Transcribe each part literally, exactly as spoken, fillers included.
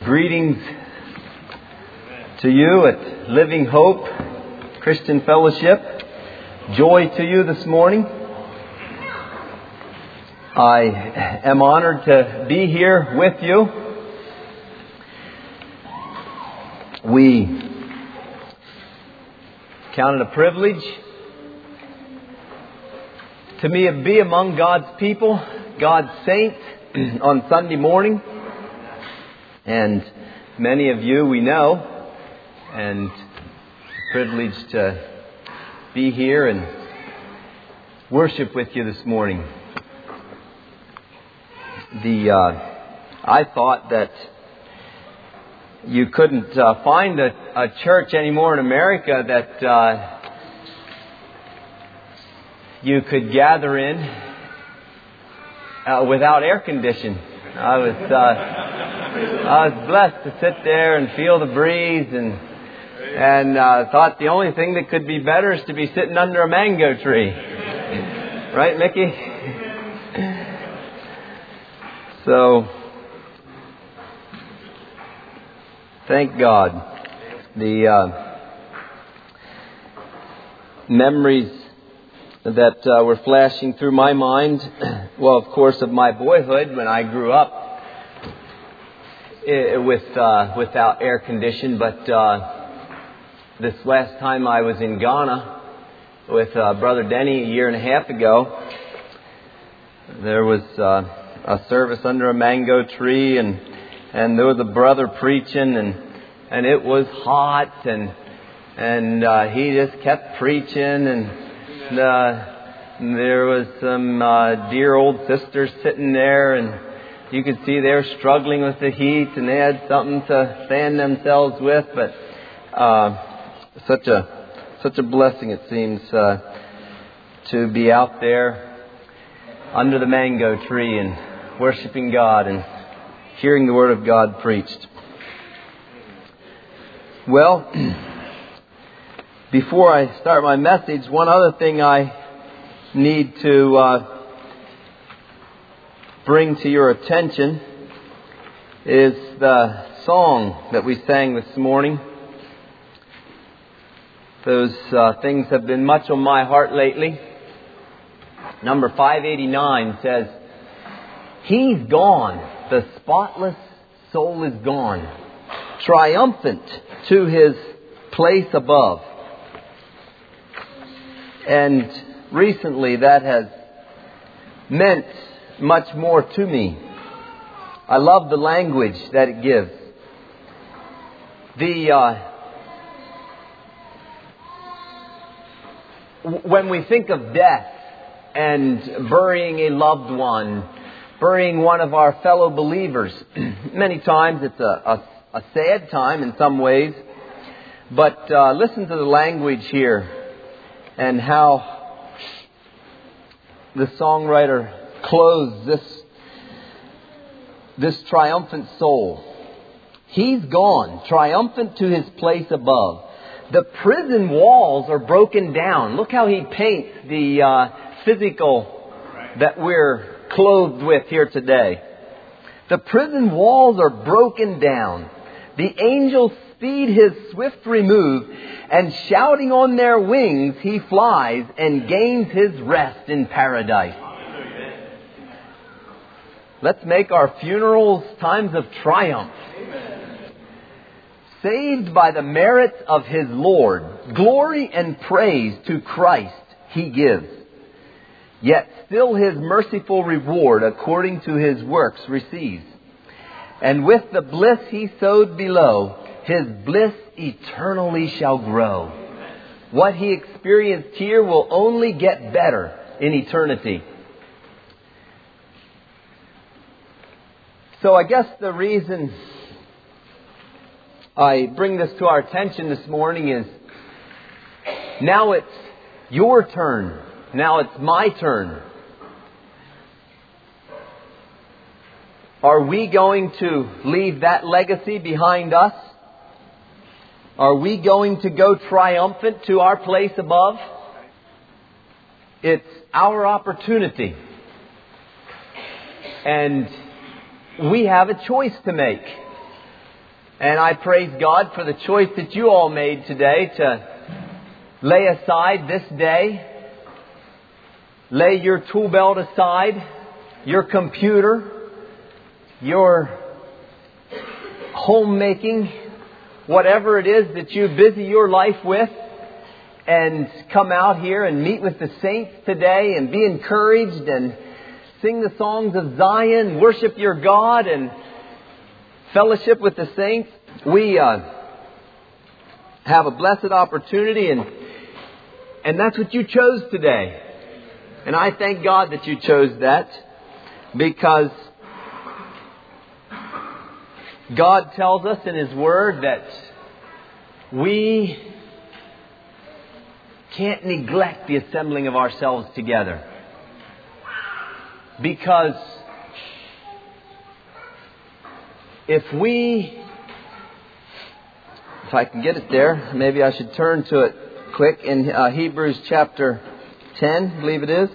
Greetings to you at Living Hope Christian Fellowship. Joy to you this morning. I am honored to be here with you. We count it a privilege to me to be among God's people, God's saints, on Sunday morning. And many of you we know, and privileged to be here and worship with you this morning. The uh, I thought that you couldn't uh, find a, a church anymore in America that uh, you could gather in uh, without air conditioning. I was uh, I was blessed to sit there and feel the breeze, and and uh, thought the only thing that could be better is to be sitting under a mango tree, right, Mickey? So, thank God. The uh, memories that uh, were flashing through my mind, well, of course, of my boyhood when I grew up with uh, without air condition. But uh, this last time I was in Ghana with uh, Brother Denny a year and a half ago, there was uh, a service under a mango tree, and and there was a brother preaching, and and it was hot, and and uh, he just kept preaching, and uh, there was some uh, dear old sisters sitting there, and you could see they were struggling with the heat, and they had something to fan themselves with. But uh, such a such a blessing it seems uh, to be out there under the mango tree and worshiping God and hearing the Word of God preached. Well, before I start my message, one other thing I need to uh, bring to your attention is the song that we sang this morning. Those uh, things have been much on my heart lately. Number five eighty-nine says, "He's gone, the spotless soul is gone, triumphant to His place above." And recently that has meant much more to me. I love the language that it gives. The uh, when we think of death and burying a loved one, burying one of our fellow believers, many times it's a, a, a sad time in some ways. But uh, listen to the language here and how the songwriter closed this this triumphant soul. He's gone, triumphant to His place above. The prison walls are broken down. Look how he paints the uh, physical that we're clothed with here today. The prison walls are broken down. The angels speed His swift remove, and shouting on their wings He flies and gains His rest in paradise. Let's make our funerals times of triumph. Saved by the merits of His Lord, glory and praise to Christ He gives. Yet still His merciful reward according to His works receives. And with the bliss He sowed below, His bliss eternally shall grow. What He experienced here will only get better in eternity. So I guess the reason I bring this to our attention this morning is now it's your turn. Now it's my turn. Are we going to leave that legacy behind us? Are we going to go triumphant to our place above? It's our opportunity. And we have a choice to make. And I praise God for the choice that you all made today to lay aside this day, lay your tool belt aside, your computer, your homemaking, whatever it is that you busy your life with, and come out here and meet with the saints today and be encouraged and sing the songs of Zion, worship your God and fellowship with the saints. We uh, have a blessed opportunity, and and that's what you chose today. And I thank God that you chose that, because God tells us in His Word that we can't neglect the assembling of ourselves together. Because if we, if I can get it there, maybe I should turn to it quick in uh, Hebrews chapter ten, I believe it is.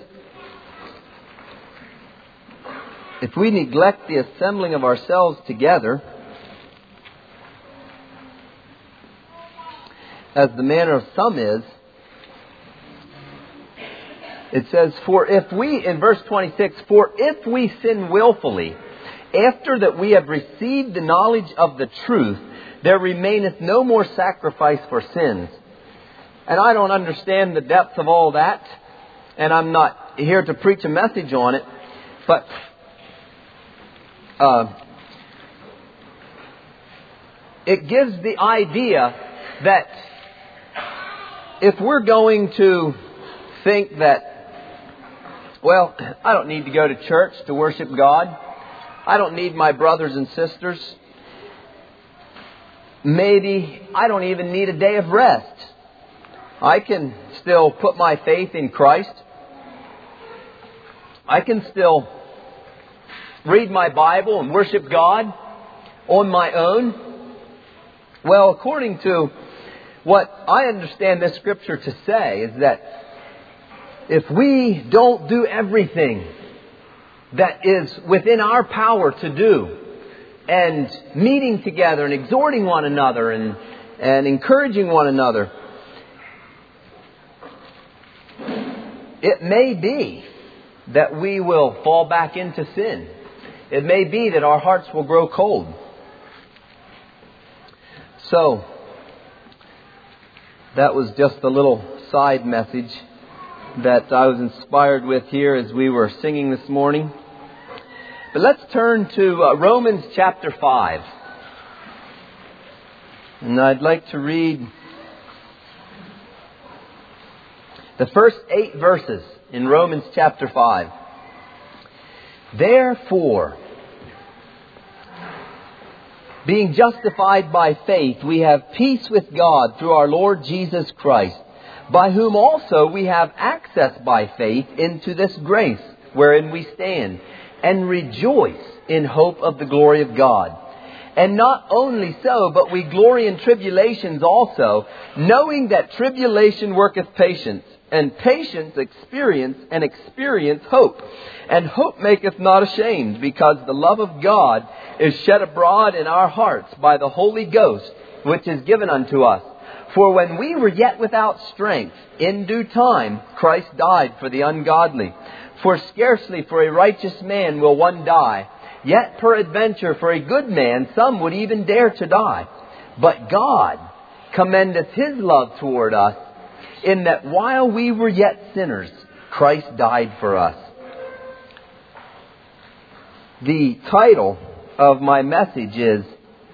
If we neglect the assembling of ourselves together, as the manner of some is, it says, for if we, in verse twenty-six, for if we sin willfully, after that we have received the knowledge of the truth, there remaineth no more sacrifice for sins. And I don't understand the depth of all that, and I'm not here to preach a message on it, but uh, it gives the idea that if we're going to think that, well, I don't need to go to church to worship God, I don't need my brothers and sisters, maybe I don't even need a day of rest, I can still put my faith in Christ, I can still read my Bible and worship God on my own. Well, according to what I understand this scripture to say is that if we don't do everything that is within our power to do, and meeting together and exhorting one another and, and encouraging one another, it may be that we will fall back into sin. It may be that our hearts will grow cold. So, that was just a little side message that I was inspired with here as we were singing this morning. But let's turn to uh, Romans chapter five. And I'd like to read the first eight verses in Romans chapter five. Therefore, being justified by faith, we have peace with God through our Lord Jesus Christ, by whom also we have access by faith into this grace wherein we stand, and rejoice in hope of the glory of God. And not only so, but we glory in tribulations also, knowing that tribulation worketh patience, and patience experience, and experience hope. And hope maketh not ashamed, because the love of God is shed abroad in our hearts by the Holy Ghost, which is given unto us. For when we were yet without strength, in due time Christ died for the ungodly. For scarcely for a righteous man will one die, yet peradventure for a good man some would even dare to die. But God commendeth His love toward us, in that while we were yet sinners, Christ died for us. The title of my message is,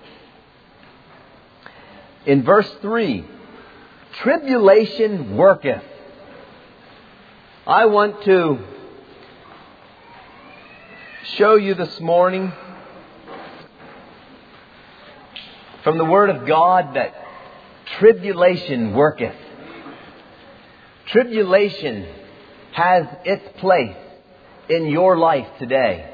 in verse three, Tribulation Worketh. I want to show you this morning from the Word of God that tribulation worketh. Tribulation has its place in your life today.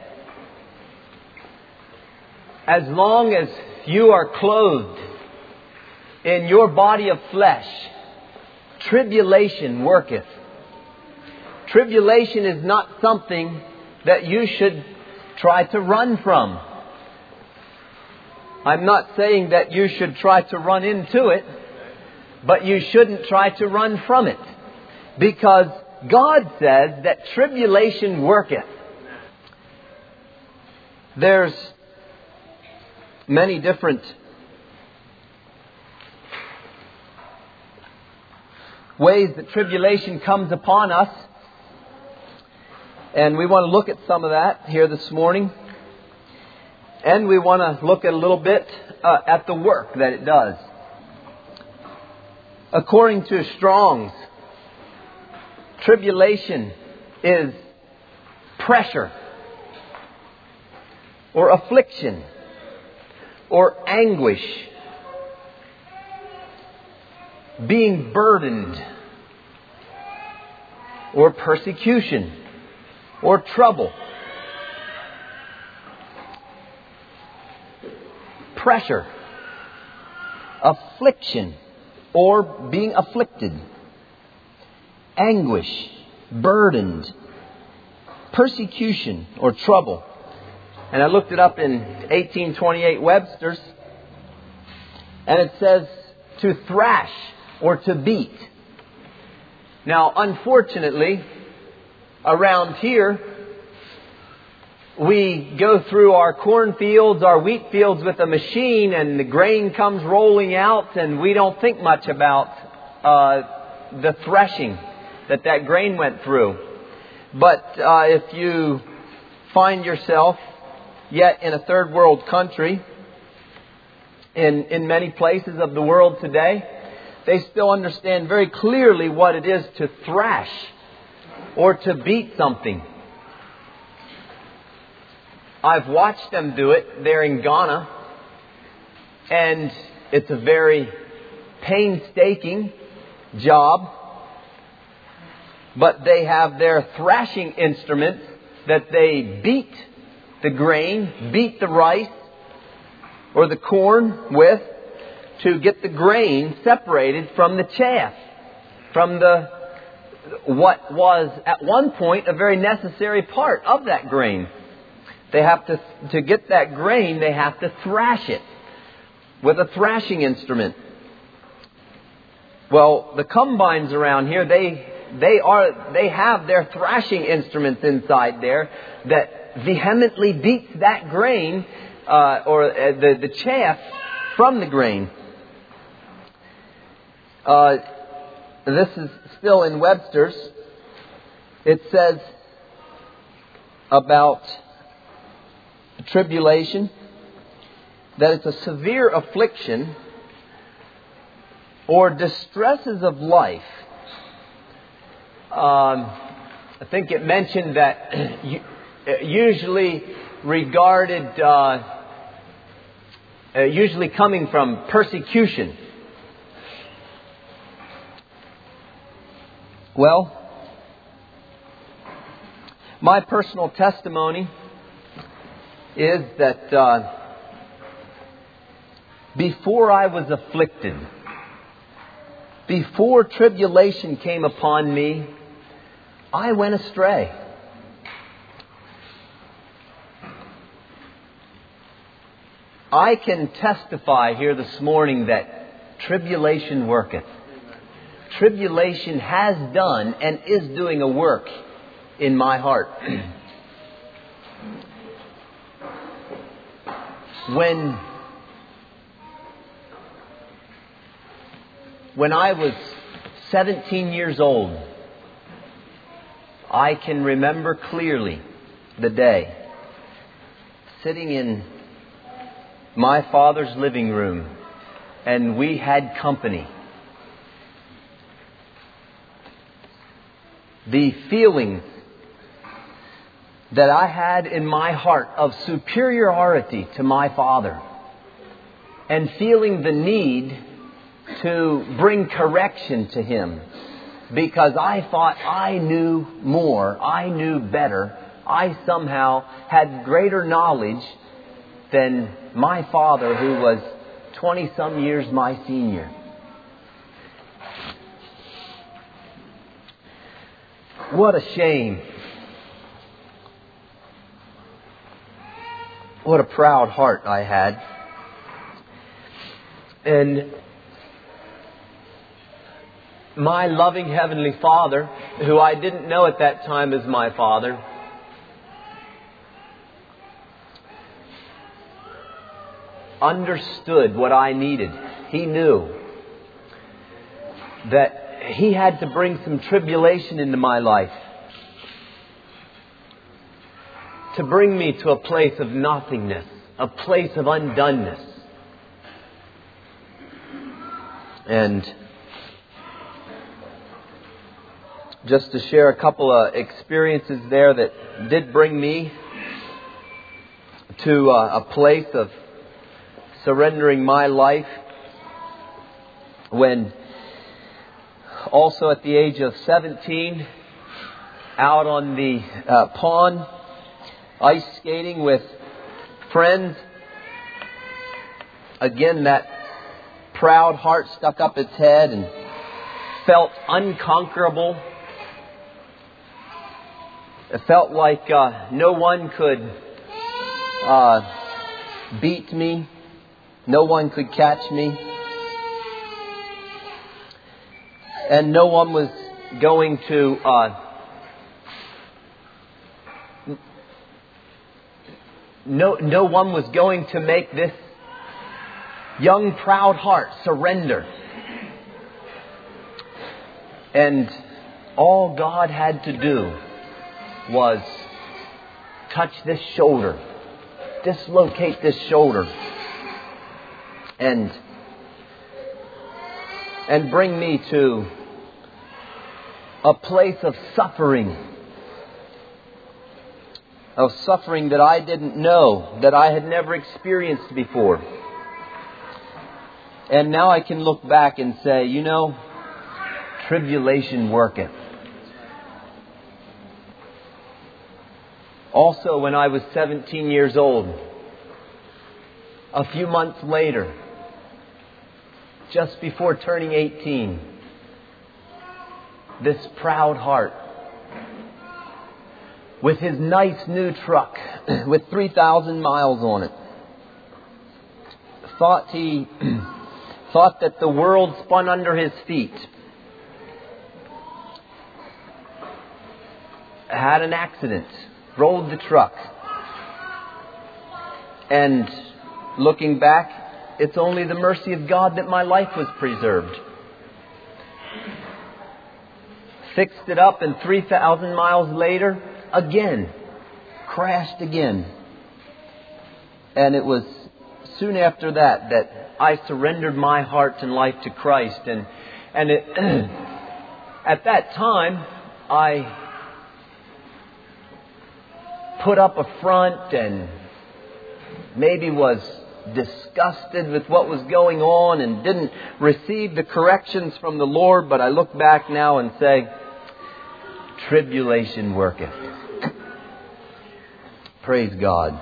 As long as you are clothed in your body of flesh, tribulation worketh. Tribulation is not something that you should try to run from. I'm not saying that you should try to run into it, but you shouldn't try to run from it. Because God says that tribulation worketh. There's many different ways that tribulation comes upon us. And we want to look at some of that here this morning. And we want to look at a little bit uh, at the work that it does. According to Strong's, tribulation is pressure or affliction or anguish, being burdened or persecution or trouble. Pressure, affliction, or being afflicted, anguish, burdened, persecution, or trouble. And I looked it up in eighteen twenty-eight Webster's, and it says to thrash or to beat. Now, unfortunately, around here, we go through our cornfields, our wheat fields with a machine, and the grain comes rolling out, and we don't think much about uh, the threshing that that grain went through. But uh, if you find yourself yet in a third world country, in, in many places of the world today, they still understand very clearly what it is to thrash or to beat something. I've watched them do it there in Ghana, and it's a very painstaking job. But they have their thrashing instruments that they beat the grain, beat the rice or the corn with to get the grain separated from the chaff, from the what was at one point a very necessary part of that grain. They have to, to get that grain, they have to thrash it with a thrashing instrument. Well, the combines around here, they they are they have their thrashing instruments inside there that vehemently beats that grain uh, or uh, the the chaff from the grain. Uh, this is still in Webster's. It says about tribulation that it's a severe affliction or distresses of life. Um, I think it mentioned that usually regarded, uh, uh, usually coming from persecution. Well, my personal testimony is that uh, before I was afflicted, before tribulation came upon me, I went astray. I can testify here this morning that tribulation worketh. Tribulation has done and is doing a work in my heart. When When I was seventeen years old, I can remember clearly the day sitting in my father's living room, and we had company. The feelings that I had in my heart of superiority to my father, and feeling the need to bring correction to him because I thought I knew more, I knew better, I somehow had greater knowledge than my father, who was twenty some years my senior. What a shame. What a proud heart I had. And my loving Heavenly Father, who I didn't know at that time as my Father, understood what I needed. He knew that He had to bring some tribulation into my life to bring me to a place of nothingness, a place of undoneness. And just to share a couple of experiences there that did bring me to a, a place of surrendering my life, when also at the age of seventeen, out on the uh, pond, ice skating with friends. Again, that proud heart stuck up its head and felt unconquerable. It felt like uh, no one could uh, beat me. No one could catch me. And no one was going to uh, no no one was going to make this young proud heart surrender. And all God had to do was touch this shoulder, dislocate this shoulder, and and bring me to a place of suffering, of suffering that I didn't know, that I had never experienced before. And now I can look back and say, you know, tribulation worketh. Also, when I was seventeen years old, a few months later, just before turning eighteen, this proud heart, with his nice new truck with three thousand miles on it, thought he thought that the world spun under his feet, had an accident, rolled the truck, and looking back, it's only the mercy of God that my life was preserved. Fixed it up, and three thousand miles later, again, crashed again. And it was soon after that that I surrendered my heart and life to Christ. And and it, at that time, I put up a front and maybe was disgusted with what was going on and didn't receive the corrections from the Lord. But I look back now and say, tribulation worketh. Praise God.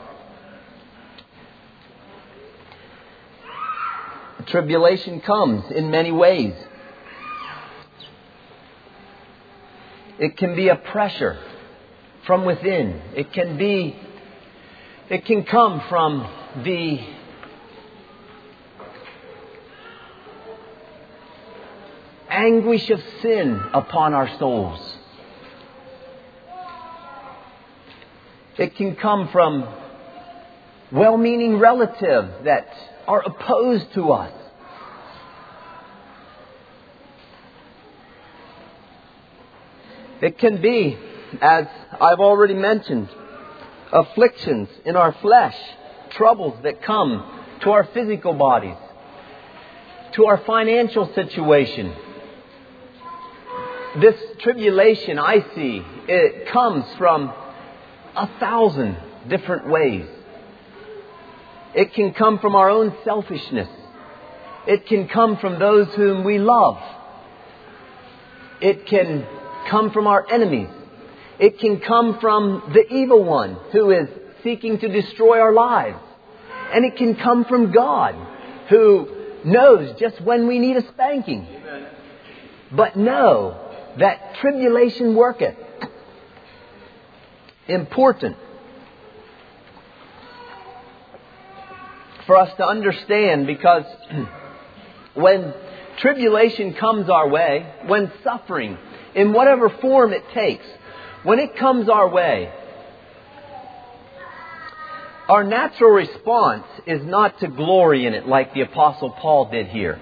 Tribulation comes in many ways. It can be a pressure from within. It can be, it can come from the anguish of sin upon our souls. It can come from well-meaning relatives that are opposed to us. It can be, as I've already mentioned, afflictions in our flesh, troubles that come to our physical bodies, to our financial situation. This tribulation, I see, it comes from a thousand different ways. It can come from our own selfishness. It can come from those whom we love. It can come from our enemies. It can come from the evil one who is seeking to destroy our lives. And it can come from God, who knows just when we need a spanking. But know that tribulation worketh. Important for us to understand, because When tribulation comes our way, when suffering, in whatever form it takes, when it comes our way, our natural response is not to glory in it like the Apostle Paul did here.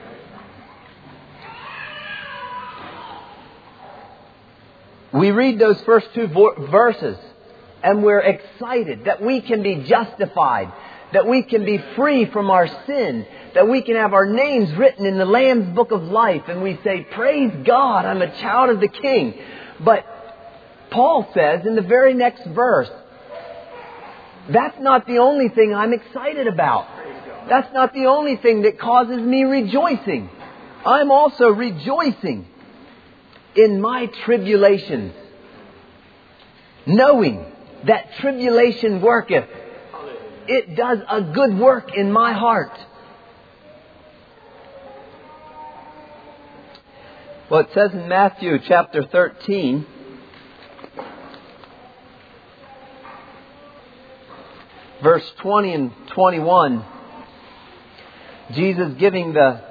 We read those first two vo- verses and we're excited that we can be justified, that we can be free from our sin, that we can have our names written in the Lamb's Book of Life, and we say, praise God, I'm a child of the King. But Paul says in the very next verse, that's not the only thing I'm excited about. That's not the only thing that causes me rejoicing. I'm also rejoicing in my tribulations, knowing that tribulation worketh. It does a good work in my heart. Well, it says in Matthew chapter thirteen, verse twenty and twenty-one, Jesus giving the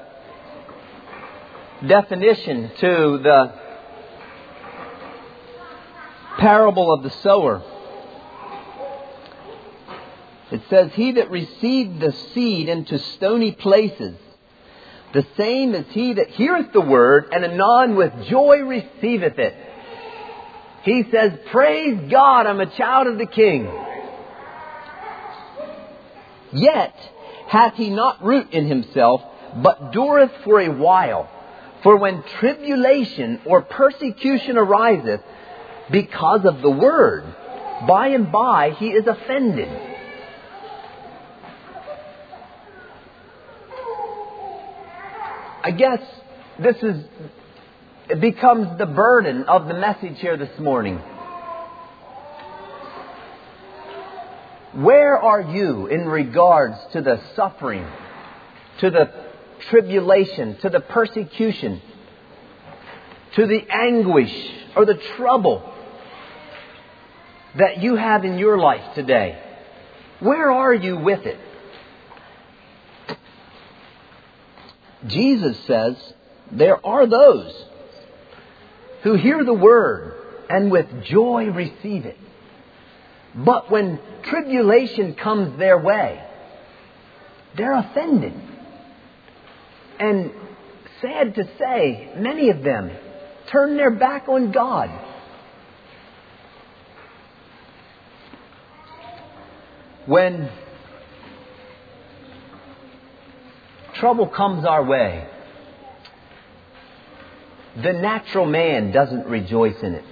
definition to the parable of the sower. It says, he that received the seed into stony places, the same is he that heareth the word, and anon with joy receiveth it. He says, praise God, I'm a child of the King. Yet hath he not root in himself, but dureth for a while. For when tribulation or persecution ariseth because of the word, by and by he is offended. I guess this is, it becomes the burden of the message here this morning. Where are you in regards to the suffering, to the tribulation, to the persecution, to the anguish or the trouble that you have in your life today? Where are you with it? Jesus says there are those who hear the word and with joy receive it. But when tribulation comes their way, they're offended. And sad to say, many of them turn their back on God. When trouble comes our way, the natural man doesn't rejoice in it.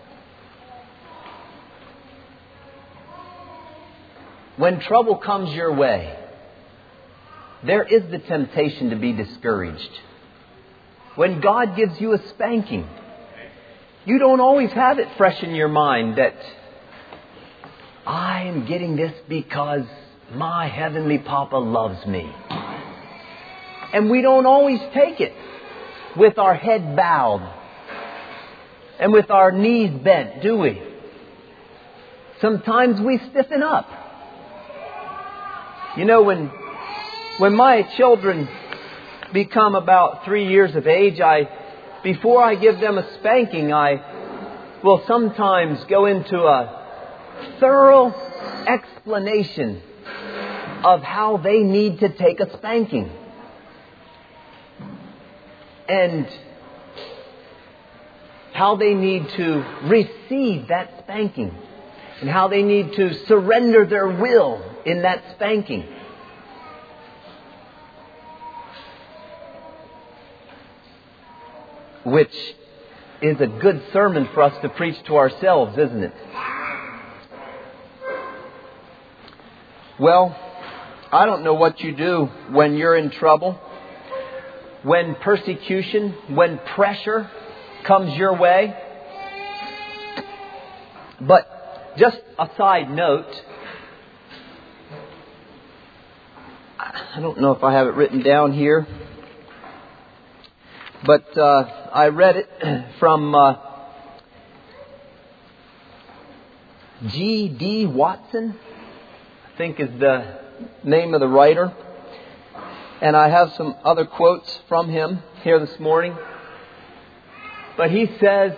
When trouble comes your way, there is the temptation to be discouraged. When God gives you a spanking, you don't always have it fresh in your mind that I am getting this because my Heavenly Papa loves me. And we don't always take it with our head bowed and with our knees bent, do we? Sometimes we stiffen up. You know, when when my children become about three years of age, I before I give them a spanking, I will sometimes go into a thorough explanation of how they need to take a spanking. And how they need to receive that spanking. And how they need to surrender their will in that spanking. Which is a good sermon for us to preach to ourselves, isn't it? Well, I don't know what you do when you're in trouble. When persecution, when pressure comes your way. But just a side note, I don't know if I have it written down here, but uh, I read it from uh, G D Watson, I think is the name of the writer. And I have some other quotes from him here this morning. But he says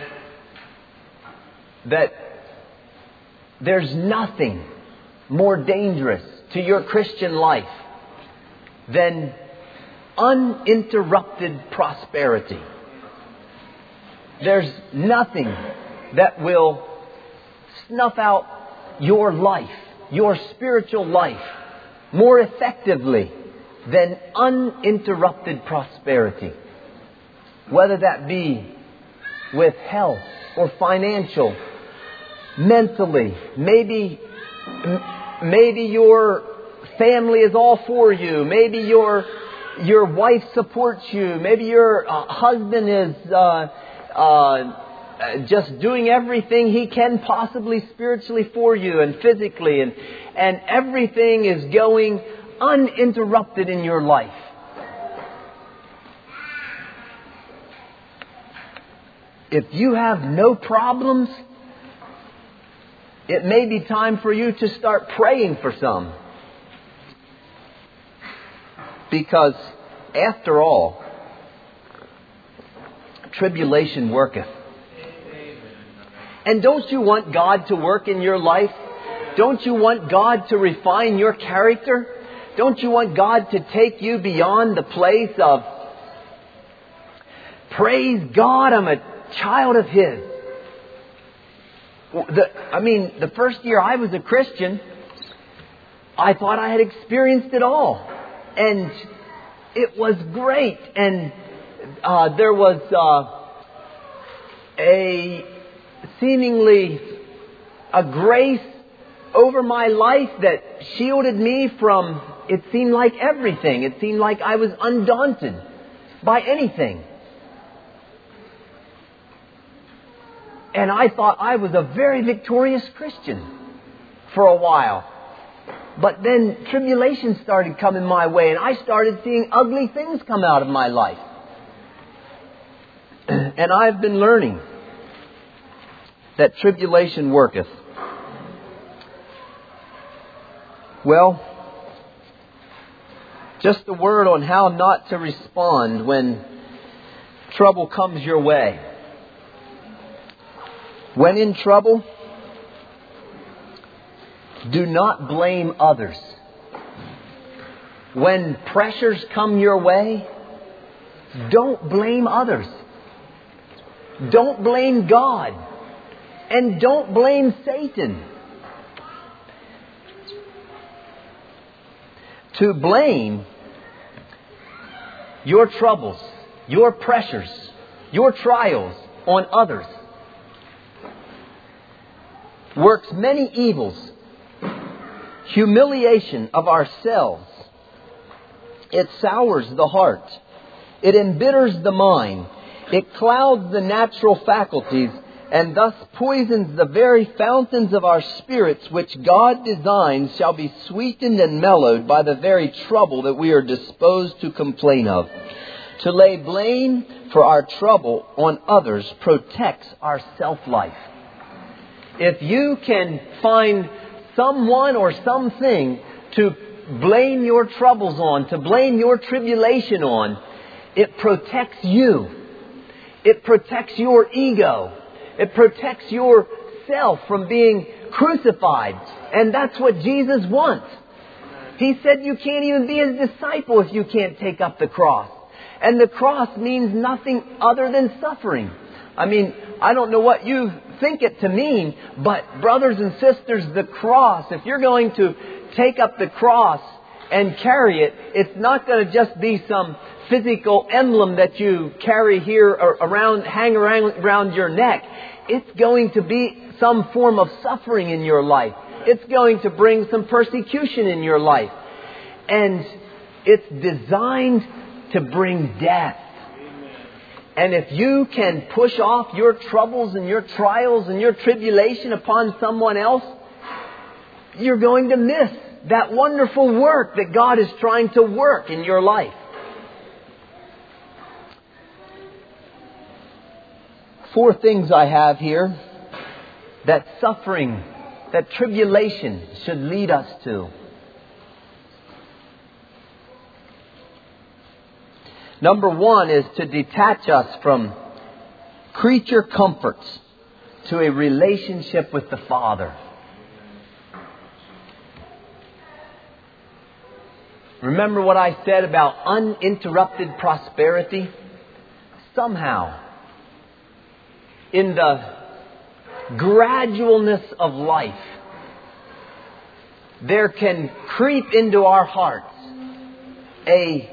that there's nothing more dangerous to your Christian life than uninterrupted prosperity. There's nothing that will snuff out your life, your spiritual life, more effectively than uninterrupted prosperity. Whether that be with health or financial, mentally, maybe, maybe your family is all for you, maybe your your wife supports you, maybe your uh, husband is uh, uh, just doing everything he can possibly spiritually for you and physically, and and everything is going uninterrupted in your life. If you have no problems, it may be time for you to start praying for some. Because, after all, tribulation worketh. And don't you want God to work in your life? Don't you want God to refine your character? Don't you want God to take you beyond the place of, praise God, I'm a child of His. The, I mean, the first year I was a Christian, I thought I had experienced it all. And it was great. And uh, there was uh, a seemingly a grace over my life that shielded me from, it seemed like everything. It seemed like I was undaunted by anything. And I thought I was a very victorious Christian for a while. But then tribulation started coming my way, and I started seeing ugly things come out of my life. And I've been learning that tribulation worketh. Well, just a word on how not to respond when trouble comes your way. When in trouble, do not blame others. When pressures come your way, don't blame others. Don't blame God. And don't blame Satan. To blame your troubles, your pressures, your trials on others works many evils. Humiliation of ourselves. It sours the heart. It embitters the mind. It clouds the natural faculties, and thus poisons the very fountains of our spirits, which God designs shall be sweetened and mellowed by the very trouble that we are disposed to complain of. To lay blame for our trouble on others protects our self-life. If you can find someone or something to blame your troubles on, to blame your tribulation on, it protects you. It protects your ego. It protects yourself from being crucified. And that's what Jesus wants. He said you can't even be His disciple if you can't take up the cross. And the cross means nothing other than suffering. I mean, I don't know what you think it to mean, but brothers and sisters, the cross, if you're going to take up the cross and carry it, it's not going to just be some physical emblem that you carry here or around, hang around, around your neck. It's going to be some form of suffering in your life. It's going to bring some persecution in your life. And it's designed to bring death. And if you can push off your troubles and your trials and your tribulation upon someone else, you're going to miss that wonderful work that God is trying to work in your life. Four things I have here that suffering, that tribulation should lead us to. Number one is to detach us from creature comforts to a relationship with the Father. Remember what I said about uninterrupted prosperity? Somehow, in the gradualness of life, there can creep into our hearts a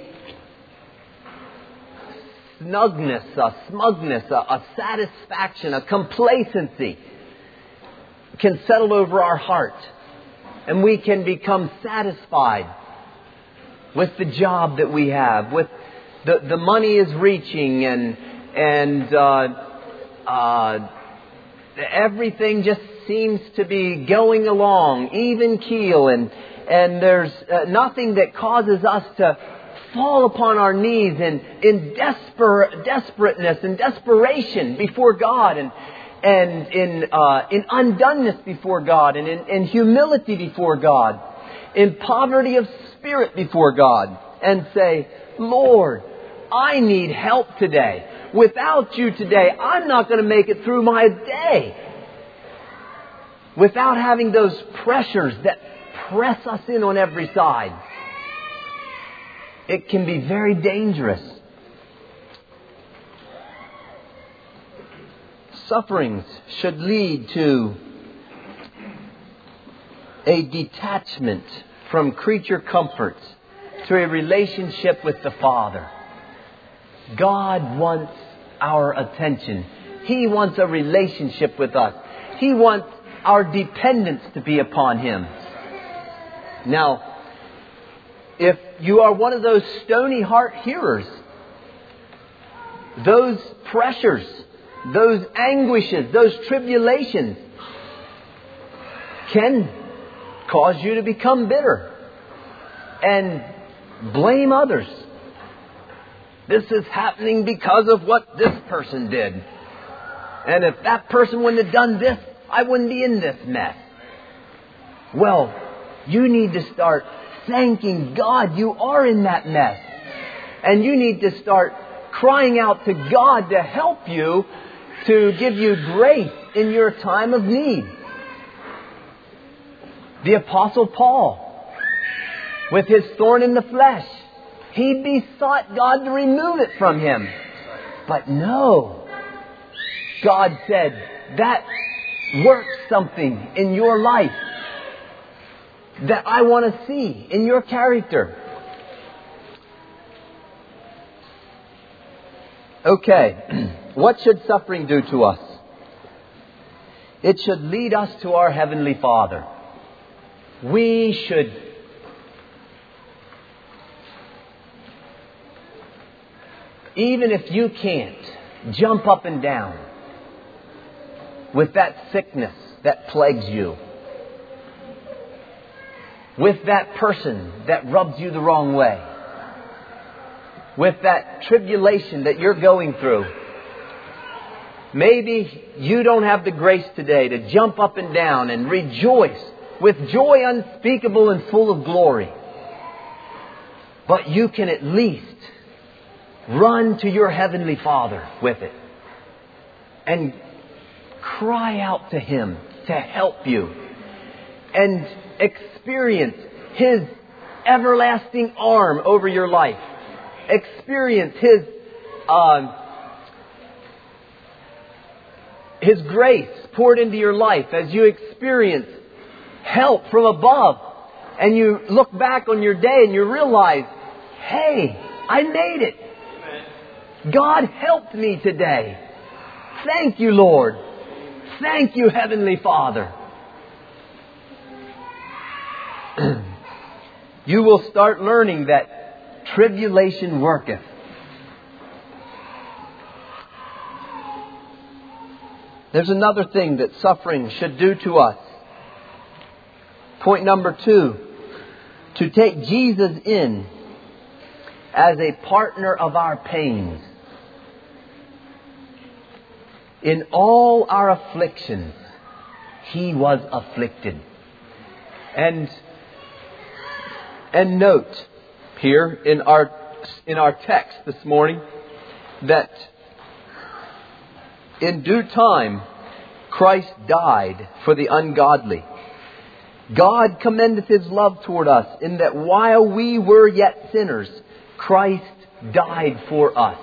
snugness, a smugness, a, a satisfaction, a complacency can settle over our heart. And we can become satisfied with the job that we have, with the, the money is reaching, and and uh, uh, everything just seems to be going along, even keel, and and there's uh, nothing that causes us to fall upon our knees in in desper, desperateness and desperation before God, and and in uh, in undoneness before God, and in, in humility before God, in poverty of spirit before God, and say, Lord, I need help today. Without you today, I'm not going to make it through my day. Without having those pressures that press us in on every side, it can be very dangerous. Sufferings should lead to a detachment from creature comforts to a relationship with the Father. God wants our attention. He wants a relationship with us. He wants our dependence to be upon Him. Now, if you are one of those stony heart hearers, those pressures, those anguishes, those tribulations can cause you to become bitter and blame others. This is happening because of what this person did. And if that person wouldn't have done this, I wouldn't be in this mess. Well, you need to start thanking God you are in that mess. And you need to start crying out to God to help you, to give you grace in your time of need. The Apostle Paul, with his thorn in the flesh, he besought God to remove it from him. But no. God said, that works something in your life that I want to see in your character. Okay, what should suffering do to us? It should lead us to our Heavenly Father. We should even if you can't jump up and down with that sickness that plagues you, with that person that rubs you the wrong way, with that tribulation that you're going through, maybe you don't have the grace today to jump up and down and rejoice with joy unspeakable and full of glory. But you can at least run to your Heavenly Father with it and cry out to Him to help you and experience His everlasting arm over your life. Experience His uh, His grace poured into your life as you experience help from above, and you look back on your day and you realize, hey, I made it. God helped me today. Thank you, Lord. Thank you, Heavenly Father. You will start learning that tribulation worketh. There's another thing that suffering should do to us. Point number two, to take Jesus in as a partner of our pains. In all our afflictions, He was afflicted. And, and note here in our in our text this morning that in due time Christ died for the ungodly. God commendeth His love toward us in that while we were yet sinners, Christ died for us.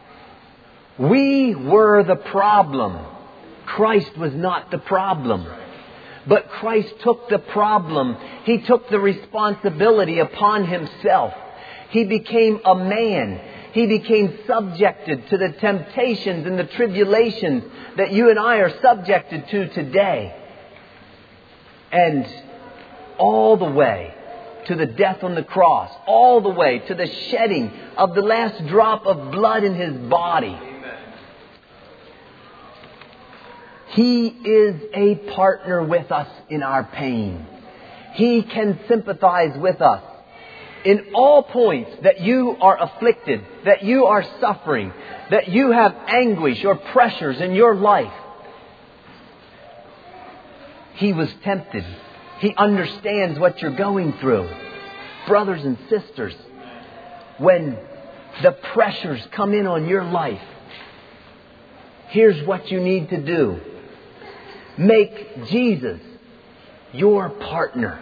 We were the problem. Christ was not the problem. But Christ took the problem. He took the responsibility upon Himself. He became a man. He became subjected to the temptations and the tribulations that you and I are subjected to today. And all the way to the death on the cross. All the way to the shedding of the last drop of blood in His body. He is a partner with us in our pain. He can sympathize with us in all points that you are afflicted, that you are suffering, that you have anguish or pressures in your life. He was tempted. He understands what you're going through. Brothers and sisters, when the pressures come in on your life, here's what you need to do. Make Jesus your partner.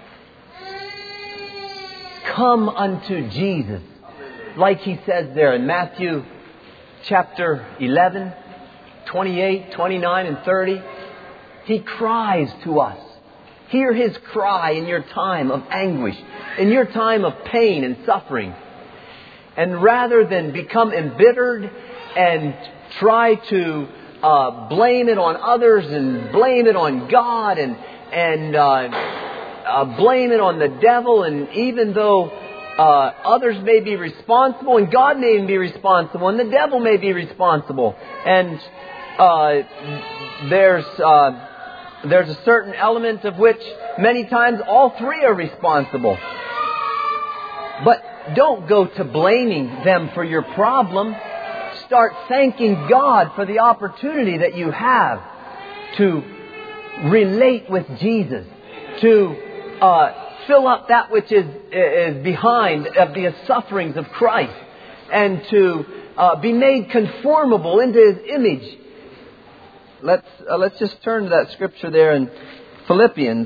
Come unto Jesus. Like He says there in Matthew chapter eleven, twenty-eight, twenty-nine, and thirty. He cries to us. Hear His cry in your time of anguish, in your time of pain and suffering. And rather than become embittered and try to uh, blame it on others and blame it on God and and uh, uh, blame it on the devil, and even though uh, others may be responsible and God may be responsible and the devil may be responsible, and uh, there's uh, there's a certain element of which many times all three are responsible. But don't go to blaming them for your problem. Start thanking God for the opportunity that you have to relate with Jesus, to uh, fill up that which is, is behind of the sufferings of Christ, and to uh, be made conformable into His image. Let's uh, let's just turn to that scripture there in Philippians.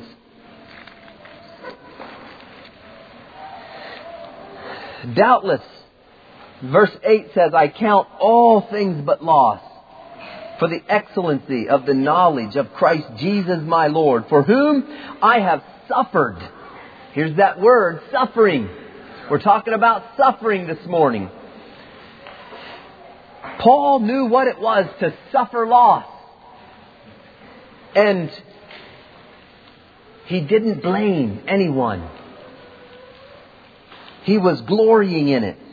Doubtless, verse eight says, I count all things but loss for the excellency of the knowledge of Christ Jesus my Lord, for whom I have suffered. Here's that word, suffering. We're talking about suffering this morning. Paul knew what it was to suffer loss. And he didn't blame anyone. He was glorying in it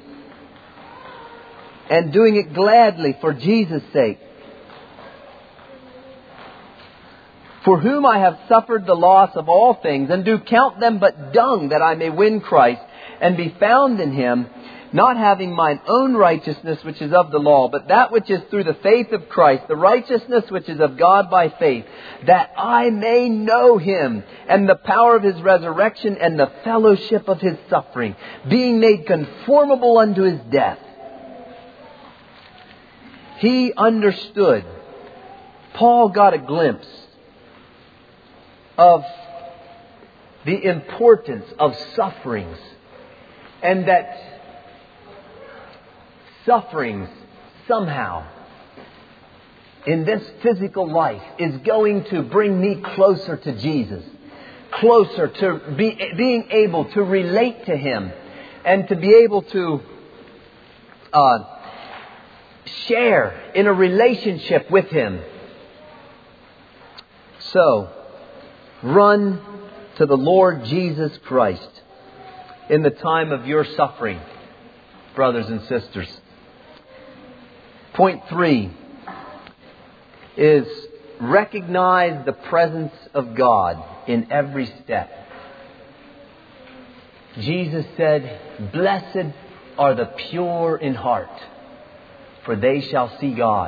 and doing it gladly for Jesus' sake. For whom I have suffered the loss of all things, and do count them but dung, that I may win Christ, and be found in Him, not having mine own righteousness which is of the law, but that which is through the faith of Christ, the righteousness which is of God by faith, that I may know Him, and the power of His resurrection, and the fellowship of His suffering, being made conformable unto His death. He understood. Paul got a glimpse of the importance of sufferings, and that sufferings somehow in this physical life is going to bring me closer to Jesus, closer to be, being able to relate to Him, and to be able to uh, share in a relationship with Him. So, run to the Lord Jesus Christ in the time of your suffering, brothers and sisters. Point three is recognize the presence of God in every step. Jesus said, blessed are the pure in heart, for they shall see God.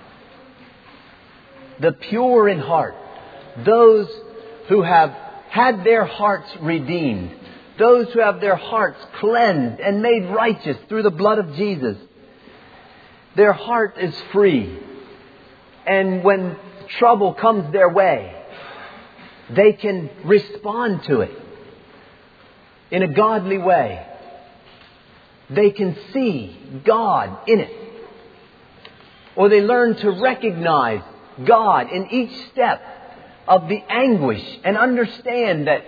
The pure in heart, those who have had their hearts redeemed, those who have their hearts cleansed and made righteous through the blood of Jesus, their heart is free. And when trouble comes their way, they can respond to it in a godly way. They can see God in it. Or they learn to recognize God in each step of the anguish and understand that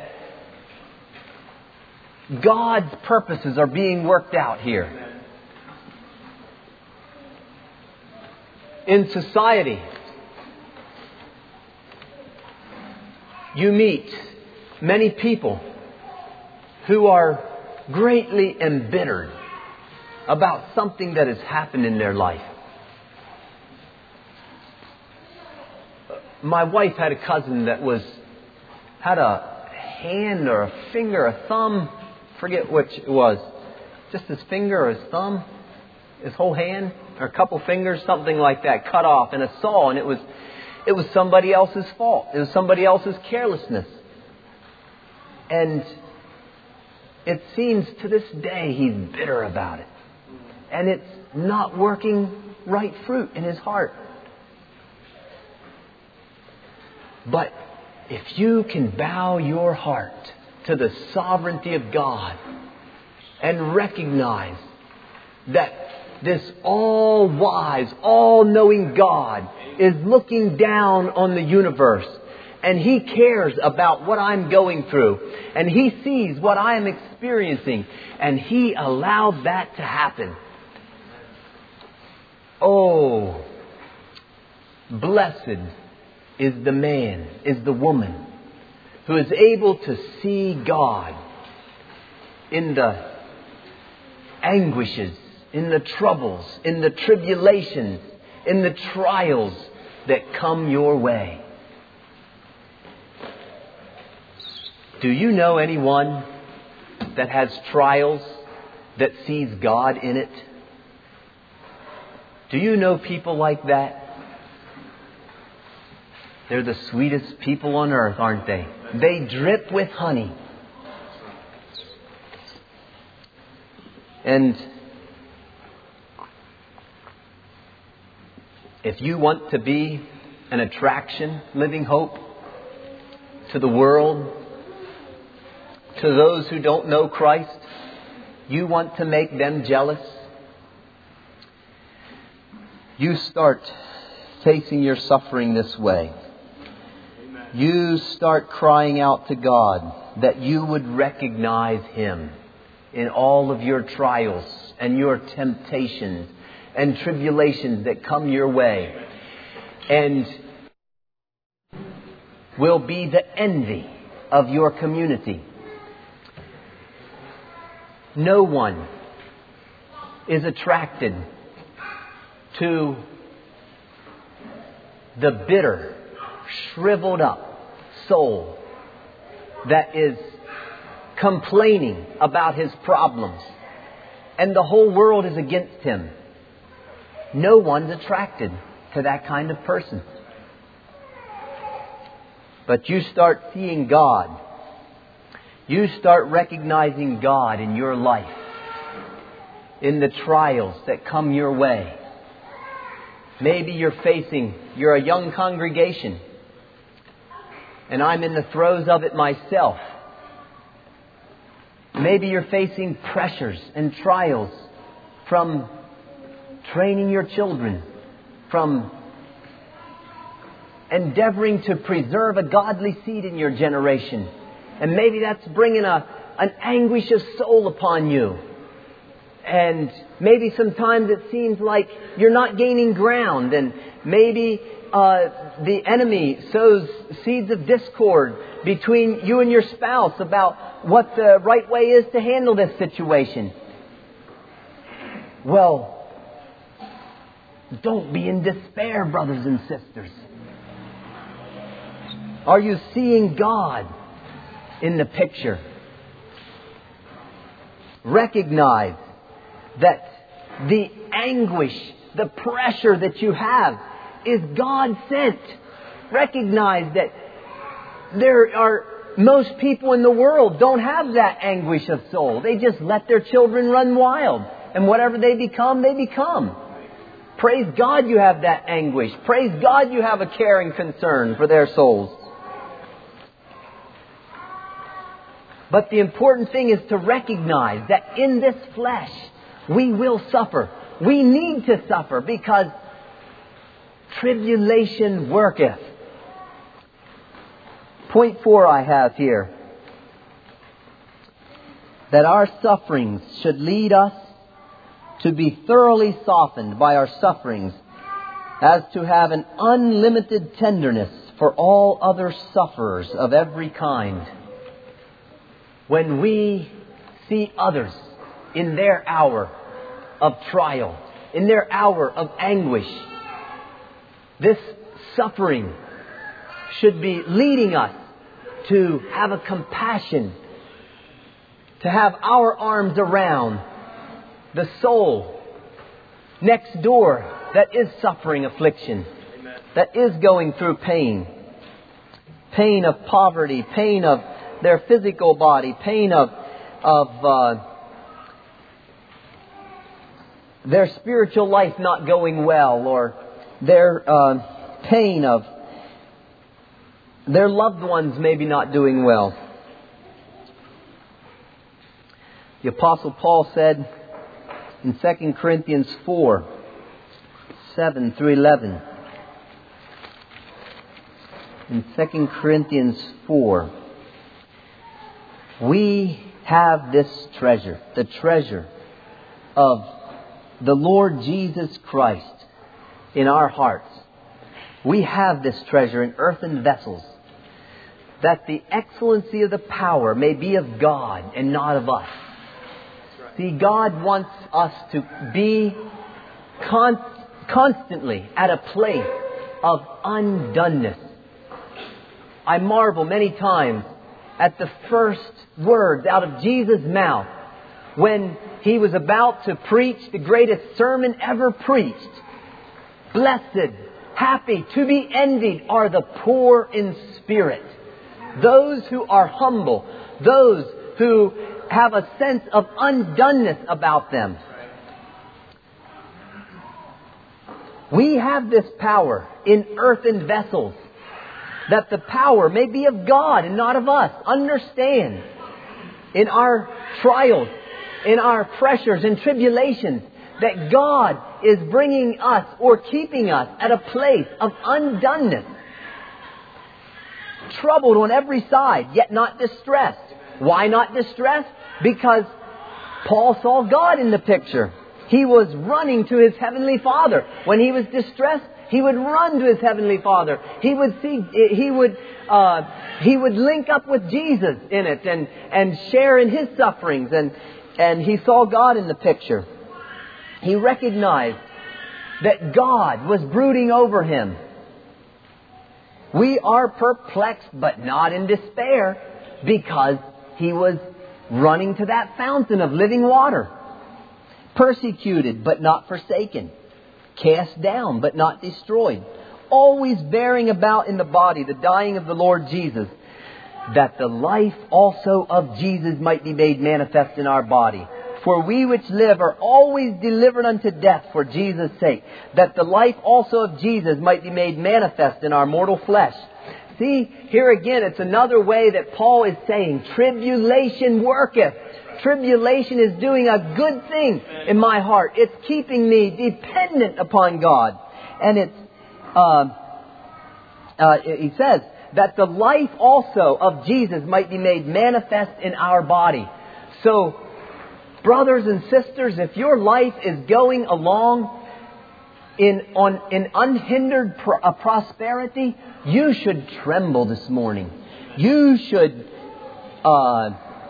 God's purposes are being worked out here. In society, you meet many people who are greatly embittered about something that has happened in their life. My wife had a cousin that was had a hand or a finger, a thumb, forget which it was, just his finger or his thumb, his whole hand, or a couple fingers, something like that, cut off in a saw, and it was it was somebody else's fault. It was somebody else's carelessness. And it seems to this day he's bitter about it. And it's not working right fruit in his heart. But if you can bow your heart to the sovereignty of God and recognize that this all-wise, all-knowing God is looking down on the universe, and He cares about what I'm going through, and He sees what I am experiencing, and He allowed that to happen. Oh, blessed is the man, is the woman who is able to see God in the anguishes, in the troubles, in the tribulations, in the trials that come your way. Do you know anyone that has trials that sees God in it? Do you know people like that? They're the sweetest people on earth, aren't they? They drip with honey. And if you want to be an attraction, living hope to the world, to those who don't know Christ, you want to make them jealous, you start facing your suffering this way. You start crying out to God that you would recognize Him in all of your trials and your temptations and tribulations that come your way, and will be the envy of your community. No one is attracted to the bitter, shriveled up soul that is complaining about his problems, and the whole world is against him. No one's attracted to that kind of person. But you start seeing God. You start recognizing God in your life, in the trials that come your way. Maybe you're facing, you're a young congregation, and I'm in the throes of it myself. Maybe you're facing pressures and trials from training your children, from endeavoring to preserve a godly seed in your generation. And maybe that's bringing a, an anguish of soul upon you. And maybe sometimes it seems like you're not gaining ground, and maybe uh, the enemy sows seeds of discord between you and your spouse about what the right way is to handle this situation. Well, don't be in despair, brothers and sisters. Are you seeing God in the picture? Recognize that the anguish, the pressure that you have is God sent. Recognize that there are most people in the world don't have that anguish of soul. They just let their children run wild. And whatever they become, they become. Praise God you have that anguish. Praise God you have a care and concern for their souls. But the important thing is to recognize that in this flesh, we will suffer. We need to suffer because tribulation worketh. Point four I have here. That our sufferings should lead us to be thoroughly softened by our sufferings, as to have an unlimited tenderness for all other sufferers of every kind. When we see others in their hour of trial, in their hour of anguish, this suffering should be leading us to have a compassion, to have our arms around the soul next door that is suffering affliction, Amen. That is going through pain. Pain of poverty, pain of their physical body, pain of, of uh, their spiritual life not going well, or their uh, pain of their loved ones maybe not doing well. The Apostle Paul said in Second Corinthians four, seven through eleven. In Second Corinthians four, we have this treasure, the treasure of the Lord Jesus Christ in our hearts. We have this treasure in earthen vessels, that the excellency of the power may be of God and not of us. See, God wants us to be con- constantly at a place of undoneness. I marvel many times at the first words out of Jesus' mouth when He was about to preach the greatest sermon ever preached. Blessed, happy, to be envied are the poor in spirit. Those who are humble, those who have a sense of undoneness about them. We have this power in earthen vessels, that the power may be of God and not of us. Understand, in our trials, in our pressures and tribulations, that God is bringing us or keeping us at a place of undoneness. Troubled on every side, yet not distressed. Why not distressed? Because Paul saw God in the picture. He was running to his heavenly Father. When he was distressed, he would run to his heavenly Father. He would see, he would, uh, he would link up with Jesus in it and and share in His sufferings. And and he saw God in the picture. He recognized that God was brooding over him. We are perplexed, but not in despair, because he was running to that fountain of living water. Persecuted, but not forsaken. Cast down, but not destroyed. Always bearing about in the body the dying of the Lord Jesus, that the life also of Jesus might be made manifest in our body. For we which live are always delivered unto death for Jesus' sake, that the life also of Jesus might be made manifest in our mortal flesh. See, here again, it's another way that Paul is saying, tribulation worketh. Tribulation is doing a good thing in my heart. It's keeping me dependent upon God. And it's, uh, uh, he says, that the life also of Jesus might be made manifest in our body. So, brothers and sisters, if your life is going along in on in unhindered pro- uh, prosperity, you should tremble this morning. You should uh,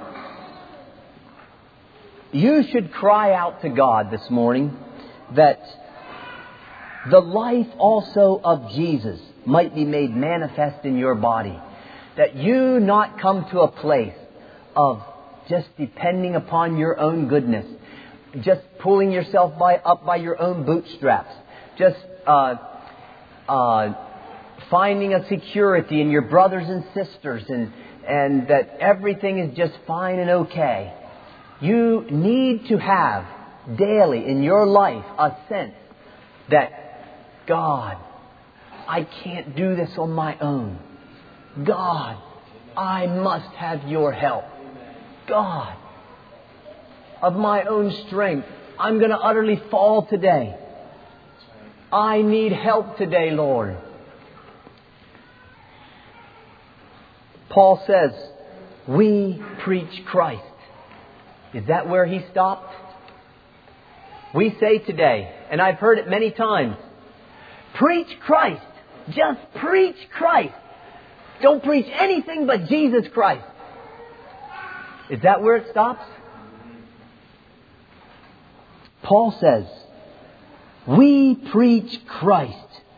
you should cry out to God this morning that the life also of Jesus might be made manifest in your body. That you not come to a place of just depending upon your own goodness, just pulling yourself by, up by your own bootstraps, just uh, uh, finding a security in your brothers and sisters, and and that everything is just fine and okay. You need to have daily in your life a sense that, God, I can't do this on my own. God, I must have your help. God, of my own strength, I'm going to utterly fall today. I need help today, Lord. Paul says, we preach Christ. Is that where he stopped? We say today, and I've heard it many times, preach Christ. Just preach Christ. Don't preach anything but Jesus Christ. Is that where it stops? Paul says, we preach Christ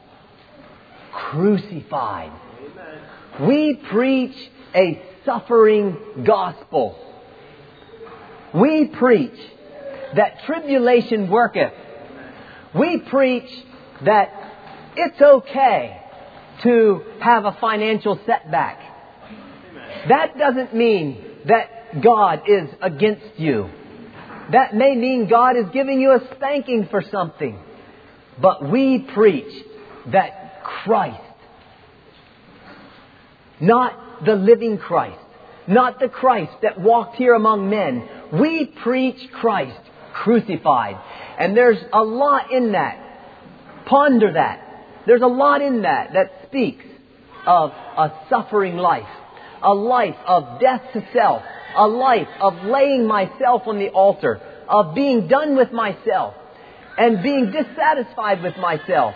crucified. We preach a suffering gospel. We preach that tribulation worketh. We preach that it's okay to have a financial setback. That doesn't mean that God is against you. That may mean God is giving you a spanking for something. But we preach that Christ, not the living Christ, not the Christ that walked here among men. We preach Christ crucified. And there's a lot in that. Ponder that. There's a lot in that that speaks of a suffering life, a life of death to self, a life of laying myself on the altar, of being done with myself and being dissatisfied with myself.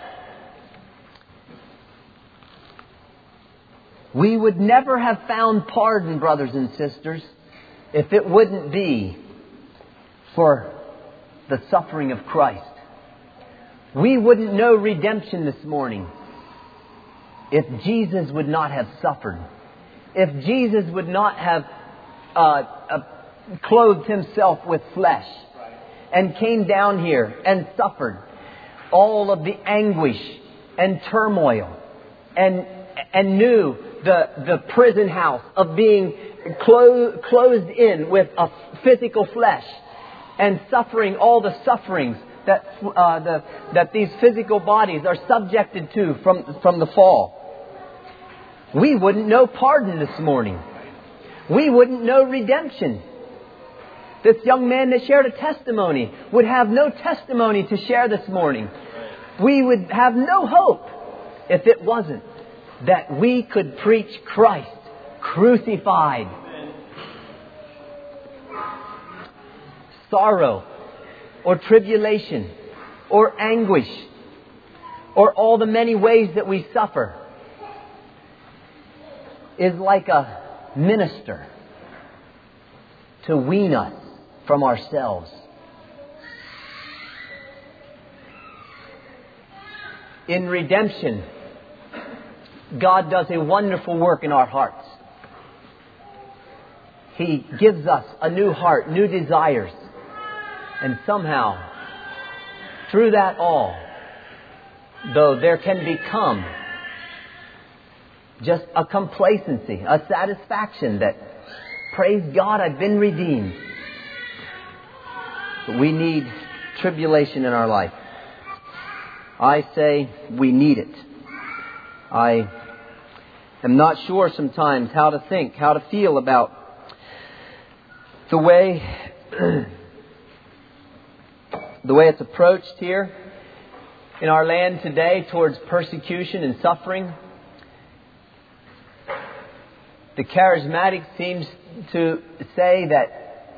We would never have found pardon, brothers and sisters, if it wouldn't be for the suffering of Christ. We wouldn't know redemption this morning if Jesus would not have suffered. If Jesus would not have uh, uh, clothed himself with flesh and came down here and suffered all of the anguish and turmoil and and knew the, the prison house of being clo- closed in with a physical flesh and suffering all the sufferings that uh, the that these physical bodies are subjected to from from the fall. We wouldn't know pardon this morning. We wouldn't know redemption. This young man that shared a testimony would have no testimony to share this morning. We would have no hope if it wasn't that we could preach Christ crucified. Sorrow or tribulation or anguish or all the many ways that we suffer is like a minister to wean us from ourselves. In redemption, God does a wonderful work in our hearts. He gives us a new heart, new desires. And somehow, through that all, though there can become just a complacency, a satisfaction that, praise God, I've been redeemed. But we need tribulation in our life. I say we need it. I am not sure sometimes how to think, how to feel about the way the way it's approached here in our land today towards persecution and suffering. The charismatic seems to say that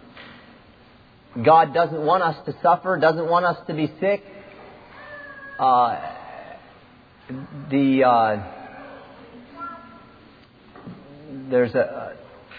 God doesn't want us to suffer, doesn't want us to be sick. Uh, the uh, there's a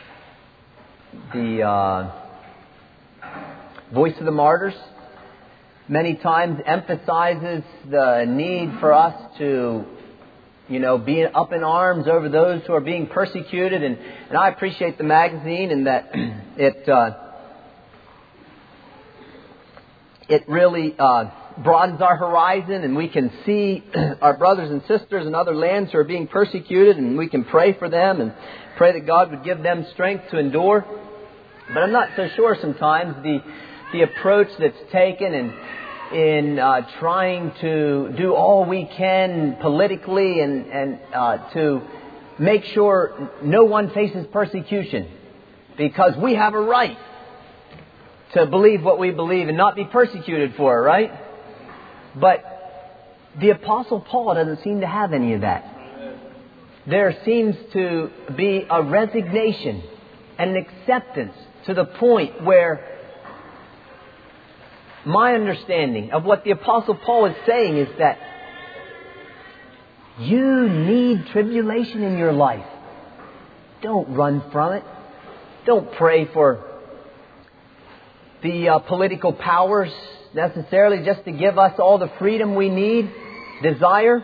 the uh, Voice of the Martyrs many times emphasizes the need for us to, you know, be up in arms over those who are being persecuted, and, and I appreciate the magazine and that it uh, it really uh, broadens our horizon, and we can see our brothers and sisters in other lands who are being persecuted, and we can pray for them and pray that God would give them strength to endure. But I'm not so sure sometimes the the approach that's taken in in uh, trying to do all we can politically and and uh, to make sure no one faces persecution, because we have a right to believe what we believe and not be persecuted for it, right? But the Apostle Paul doesn't seem to have any of that. There seems to be a resignation and an acceptance to the point where my understanding of what the Apostle Paul is saying is that you need tribulation in your life. Don't run from it. Don't pray for the uh, political powers necessarily just to give us all the freedom we need, desire.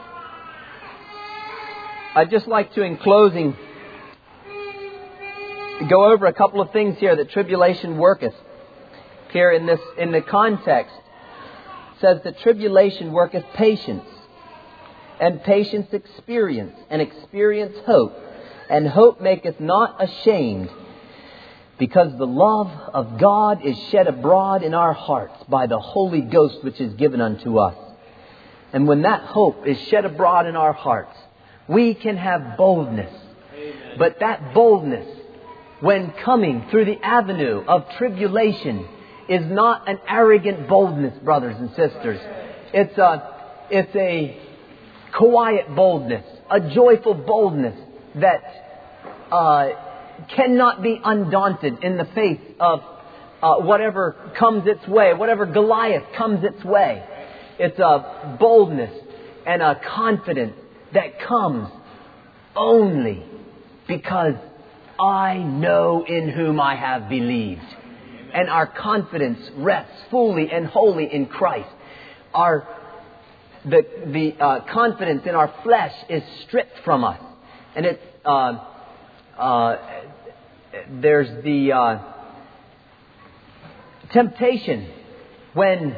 I'd just like to, in closing, go over a couple of things here that tribulation worketh. Here in this, in the context, it says that tribulation worketh patience, and patience experience, and experience hope, and hope maketh not ashamed, because the love of God is shed abroad in our hearts by the Holy Ghost which is given unto us. And when that hope is shed abroad in our hearts, we can have boldness. Amen. But that boldness, when coming through the avenue of tribulation, is not an arrogant boldness, brothers and sisters. It's a, it's a quiet boldness, a joyful boldness that uh, cannot be undaunted in the face of uh, whatever comes its way, whatever Goliath comes its way. It's a boldness and a confidence that comes only because I know in whom I have believed. And our confidence rests fully and wholly in Christ. Our the the uh, confidence in our flesh is stripped from us, and it's uh, uh, there's the uh, temptation when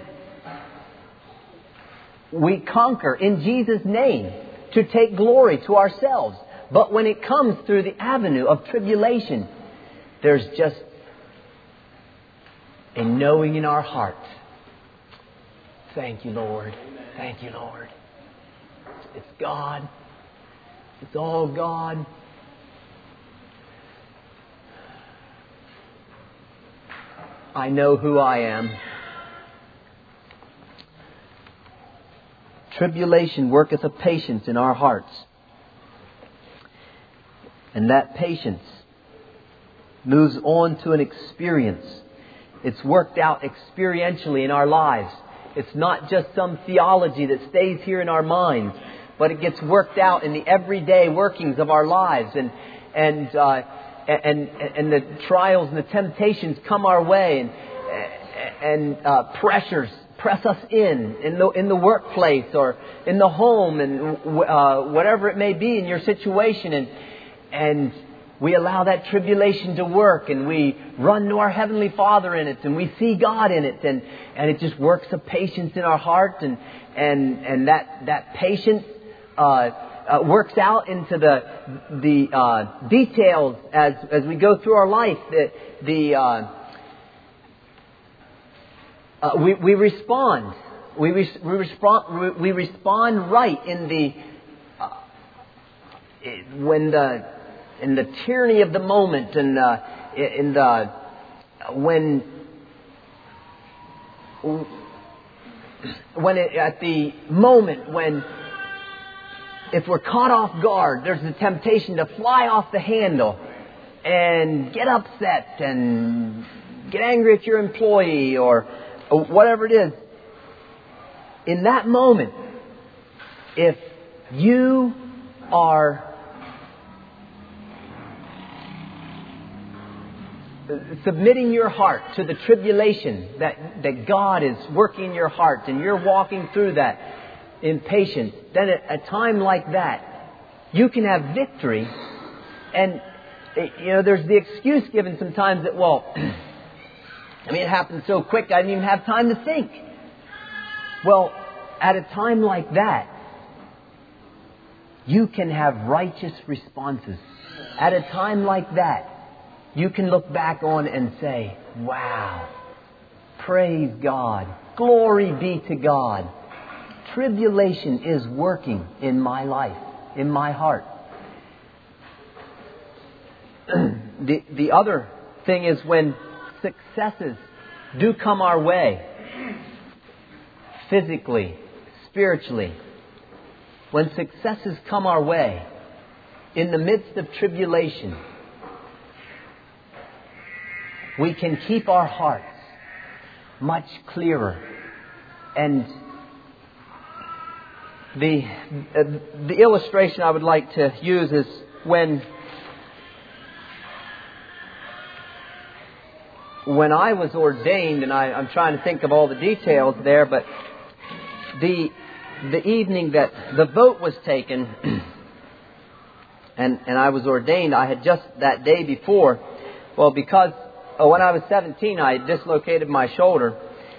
we conquer in Jesus' name to take glory to ourselves. But when it comes through the avenue of tribulation, there's just a knowing in our heart. Thank you, Lord. Thank you, Lord. It's God. It's all God. I know who I am. Tribulation worketh a patience in our hearts. And that patience moves on to an experience. It's worked out experientially in our lives. It's not just some theology that stays here in our minds, but it gets worked out in the everyday workings of our lives. And and uh, and and the trials and the temptations come our way, and and uh, pressures press us in in the in the workplace or in the home, and uh, whatever it may be in your situation, and and. We allow that tribulation to work, and we run to our Heavenly Father in it, and we see God in it, and, and it just works a patience in our heart, and and and that that patience uh, uh, works out into the the uh, details as as we go through our life. The the uh, uh, we we respond we res- we respond we respond right in the uh, when the. in the tyranny of the moment, and uh, in the when when it, at the moment when if we're caught off guard, there's the temptation to fly off the handle and get upset and get angry at your employee or, or whatever it is. In that moment, if you are submitting your heart to the tribulation that, that God is working in your heart, and you're walking through that in patience, then at a time like that, you can have victory. And, you know, there's the excuse given sometimes that, well, I mean, it happened so quick, I didn't even have time to think. Well, at a time like that, you can have righteous responses. At a time like that, you can look back on and say, wow, praise God, glory be to God. Tribulation is working in my life, in my heart. the, the other thing is when successes do come our way, physically, spiritually, when successes come our way in the midst of tribulation, we can keep our hearts much clearer. And the uh, the illustration I would like to use is when when I was ordained, and I, I'm trying to think of all the details there, but the the evening that the vote was taken and, and I was ordained, I had just that day before, well, because uh, when I was seventeen, I dislocated my shoulder.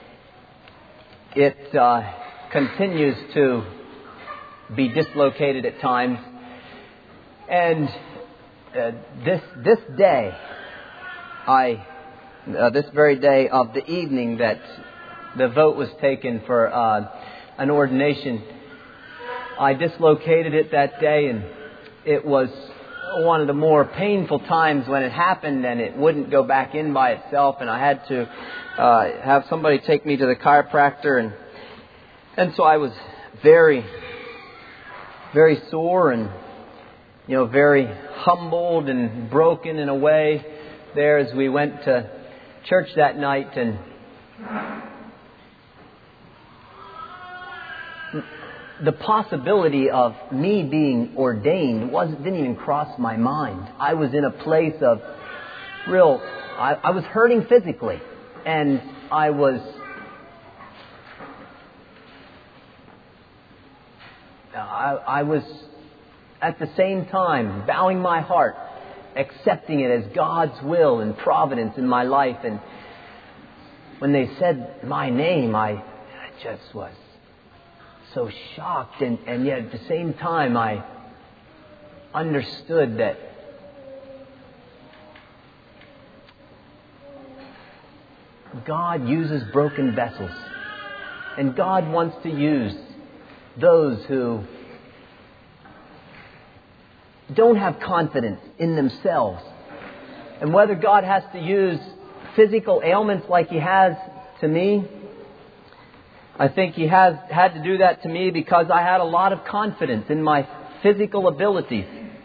It uh, continues to be dislocated at times. And uh, this this day, I uh, this very day of the evening that the vote was taken for uh, an ordination, I dislocated it that day, and it was one of the more painful times when it happened, and it wouldn't go back in by itself, and I had to uh, have somebody take me to the chiropractor, and and so I was very, very sore and, you know, very humbled and broken in a way there as we went to church that night. And the possibility of me being ordained wasn't didn't even cross my mind. I was in a place of real, I, I was hurting physically, and I was I, I was at the same time bowing my heart, accepting it as God's will and providence in my life. And when they said my name, I, I just was so shocked, and, and yet at the same time I understood that God uses broken vessels, and God wants to use those who don't have confidence in themselves. And whether God has to use physical ailments like He has to me, I think He has had to do that to me because I had a lot of confidence in my physical abilities.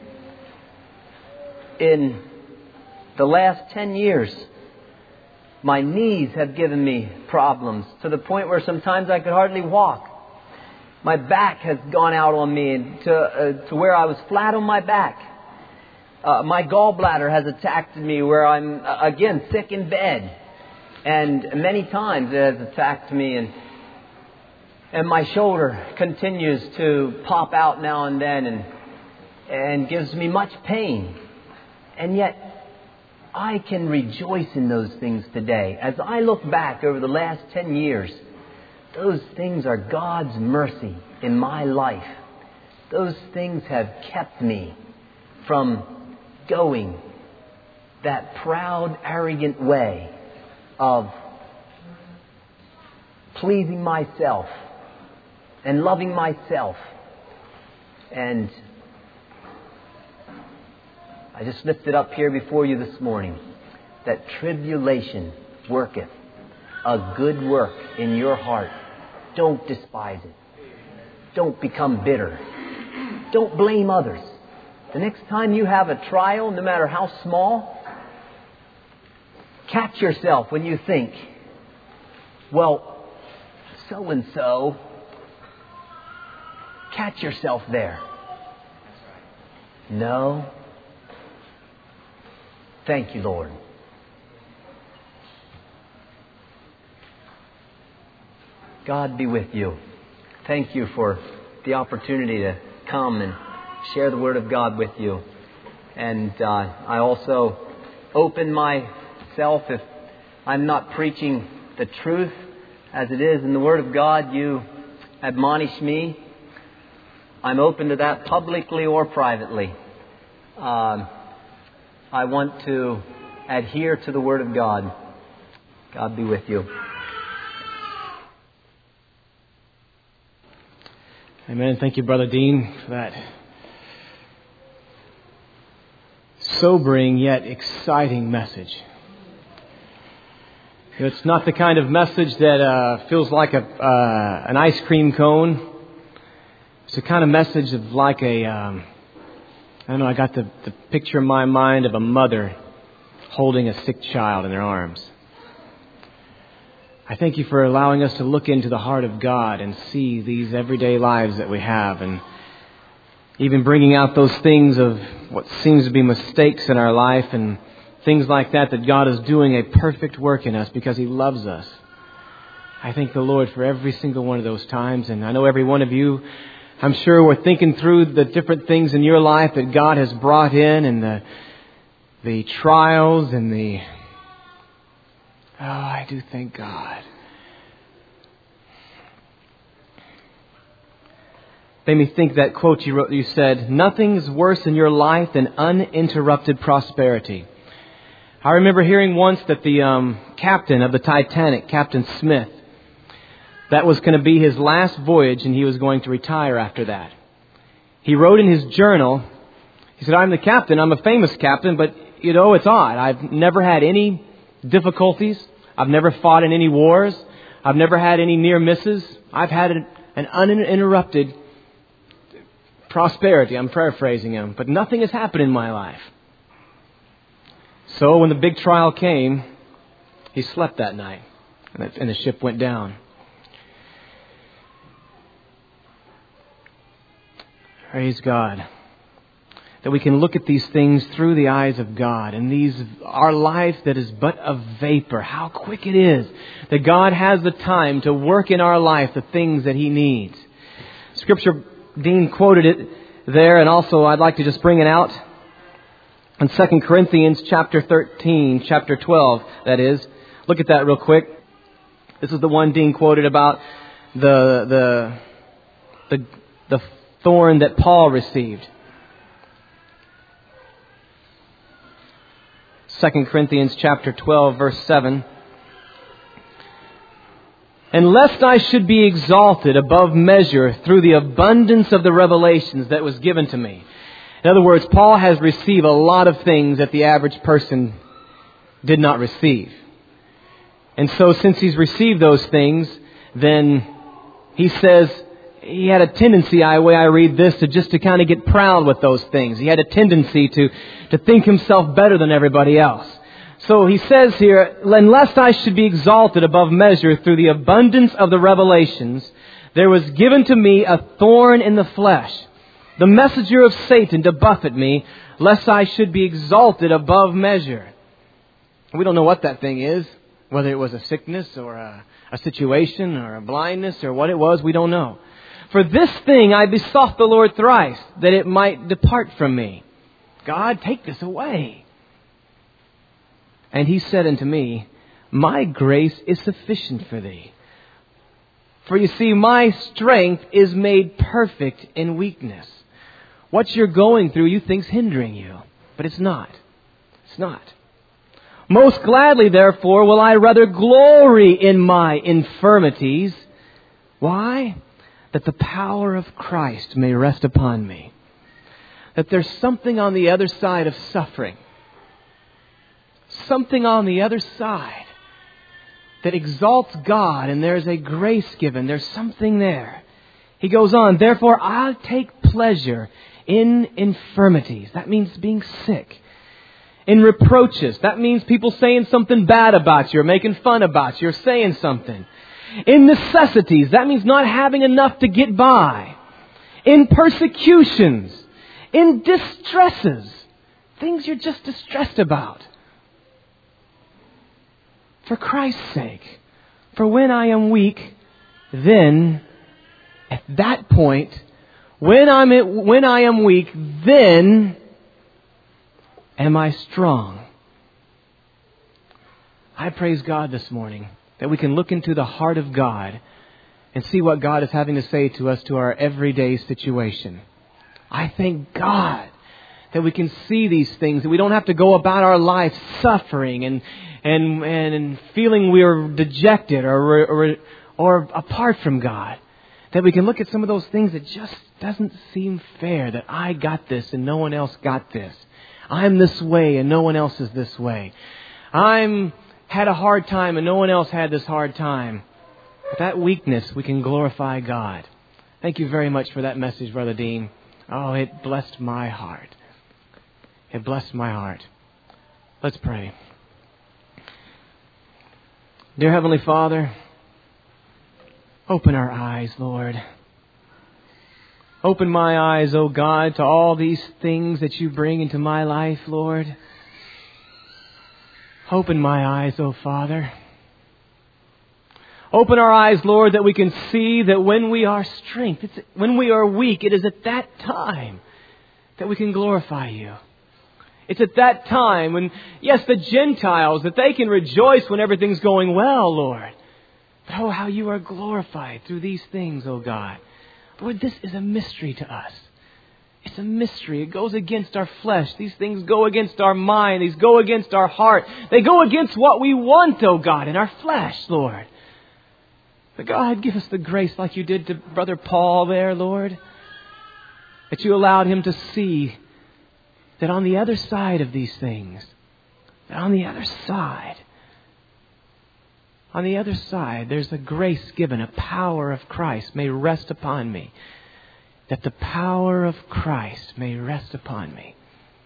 In the last ten years, my knees have given me problems to the point where sometimes I could hardly walk. My back has gone out on me to, uh, to where I was flat on my back. Uh, my gallbladder has attacked me where I'm, uh, again, sick in bed. And many times it has attacked me, and and my shoulder continues to pop out now and then and and gives me much pain. And yet I can rejoice in those things today. As I look back over the last ten years, those things are God's mercy in my life. Those things have kept me from going that proud, arrogant way of pleasing myself and loving myself. And I just lifted up here before you this morning that tribulation worketh a good work in your heart. Don't despise it. Don't become bitter. Don't blame others. The next time you have a trial, no matter how small, catch yourself when you think, well, so-and-so, catch yourself there. No. Thank you, Lord. God be with you. Thank you for the opportunity to come and share the Word of God with you. And uh, I also open myself if I'm not preaching the truth as it is in the Word of God, you admonish me. I'm open to that publicly or privately. Um, I want to adhere to the Word of God. God be with you. Amen. Thank you, Brother Dean, for that sobering yet exciting message. It's not the kind of message that uh, feels like a uh, an ice cream cone. It's the kind of message of like a, um, I don't know, I got the, the picture in my mind of a mother holding a sick child in their arms. I thank you for allowing us to look into the heart of God and see these everyday lives that we have, and even bringing out those things of what seems to be mistakes in our life and things like that, that God is doing a perfect work in us because He loves us. I thank the Lord for every single one of those times, and I know every one of you, I'm sure, we're thinking through the different things in your life that God has brought in, and the the trials and the Oh, I do thank God. Made me think that quote you wrote. You said, "Nothing's worse in your life than uninterrupted prosperity." I remember hearing once that the um, captain of the Titanic, Captain Smith, that was going to be his last voyage, and he was going to retire after that. He wrote in his journal, he said, "I'm the captain. I'm a famous captain, but you know, it's odd. I've never had any difficulties. I've never fought in any wars. I've never had any near misses. I've had an, an uninterrupted prosperity." I'm paraphrasing him, but nothing has happened in my life. So when the big trial came, he slept that night, and the ship went down. Praise God that we can look at these things through the eyes of God, and these, our life that is but a vapor. How quick it is that God has the time to work in our life the things that He needs. Scripture, Dean quoted it there, and also I'd like to just bring it out in Second Corinthians chapter thirteen, chapter twelve, that is. Look at that real quick. This is the one Dean quoted about the the the, the thorn that Paul received. Second Corinthians chapter twelve, verse seven. "And lest I should be exalted above measure through the abundance of the revelations that was given to me." In other words, Paul has received a lot of things that the average person did not receive. And so since he's received those things, then he says he had a tendency, the way I read this, to just to kind of get proud with those things. He had a tendency to, to think himself better than everybody else. So he says here, "And lest I should be exalted above measure through the abundance of the revelations, there was given to me a thorn in the flesh, the messenger of Satan to buffet me, lest I should be exalted above measure." We don't know what that thing is, whether it was a sickness or a, a situation or a blindness or what it was, we don't know. "For this thing I besought the Lord thrice, that it might depart from me. God, take this away. And He said unto me, My grace is sufficient for thee. For you see, my strength is made perfect in weakness." What you're going through, you think's hindering you, but it's not. It's not. "Most gladly, therefore, will I rather glory in my infirmities." Why? "That the power of Christ may rest upon me." That there's something on the other side of suffering. Something on the other side that exalts God, and there's a grace given. There's something there. He goes on, "Therefore I'll take pleasure in infirmities." That means being sick. "In reproaches." That means people saying something bad about you or making fun about you or saying something. "In necessities." That means not having enough to get by. "In persecutions." In distresses. Things you're just distressed about. "For Christ's sake. For when I am weak, then," at that point, when I'm at, when I am weak, then am I strong. I praise God this morning that we can look into the heart of God and see what God is having to say to us to our everyday situation. I thank God that we can see these things, that we don't have to go about our life suffering and and and feeling we are dejected or, or or apart from God. That we can look at some of those things that just doesn't seem fair, that I got this and no one else got this. I'm this way and no one else is this way. I'm had a hard time and no one else had this hard time. With that weakness, we can glorify God. Thank you very much for that message, Brother Dean. Oh, it blessed my heart. It blessed my heart. Let's pray. Dear Heavenly Father, open our eyes, Lord. Open my eyes, O God, to all these things that you bring into my life, Lord. Open my eyes, O Father. Open our eyes, Lord, that we can see that when we are strength, it's, when we are weak, it is at that time that we can glorify you. It's at that time when, yes, the Gentiles, that they can rejoice when everything's going well, Lord. But oh, how you are glorified through these things, oh God. Lord, this is a mystery to us. It's a mystery. It goes against our flesh. These things go against our mind. These go against our heart. They go against what we want, oh God, in our flesh, Lord. But God, give us the grace like you did to Brother Paul there, Lord. That you allowed him to see that on the other side of these things, that on the other side, on the other side, there's a grace given, a power of Christ may rest upon me. That the power of Christ may rest upon me.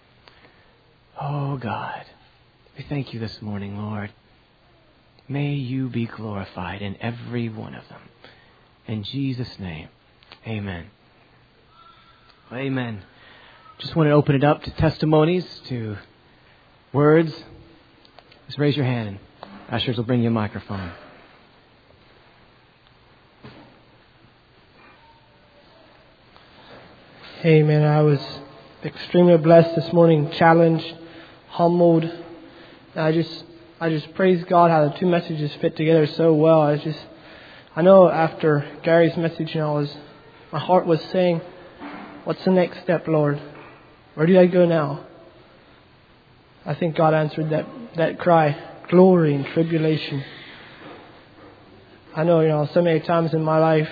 Oh God, we thank you this morning, Lord. May you be glorified in every one of them. In Jesus' name, amen. Amen. Just want to open it up to testimonies, to words. Just raise your hand and ushers will bring you a microphone. Hey man, I was extremely blessed this morning, challenged, humbled. And I just I just praise God how the two messages fit together so well. I just I know after Gary's message, you know, I was my heart was saying, what's the next step, Lord? Where do I go now? I think God answered that, that cry, glory in tribulation. I know, you know, so many times in my life,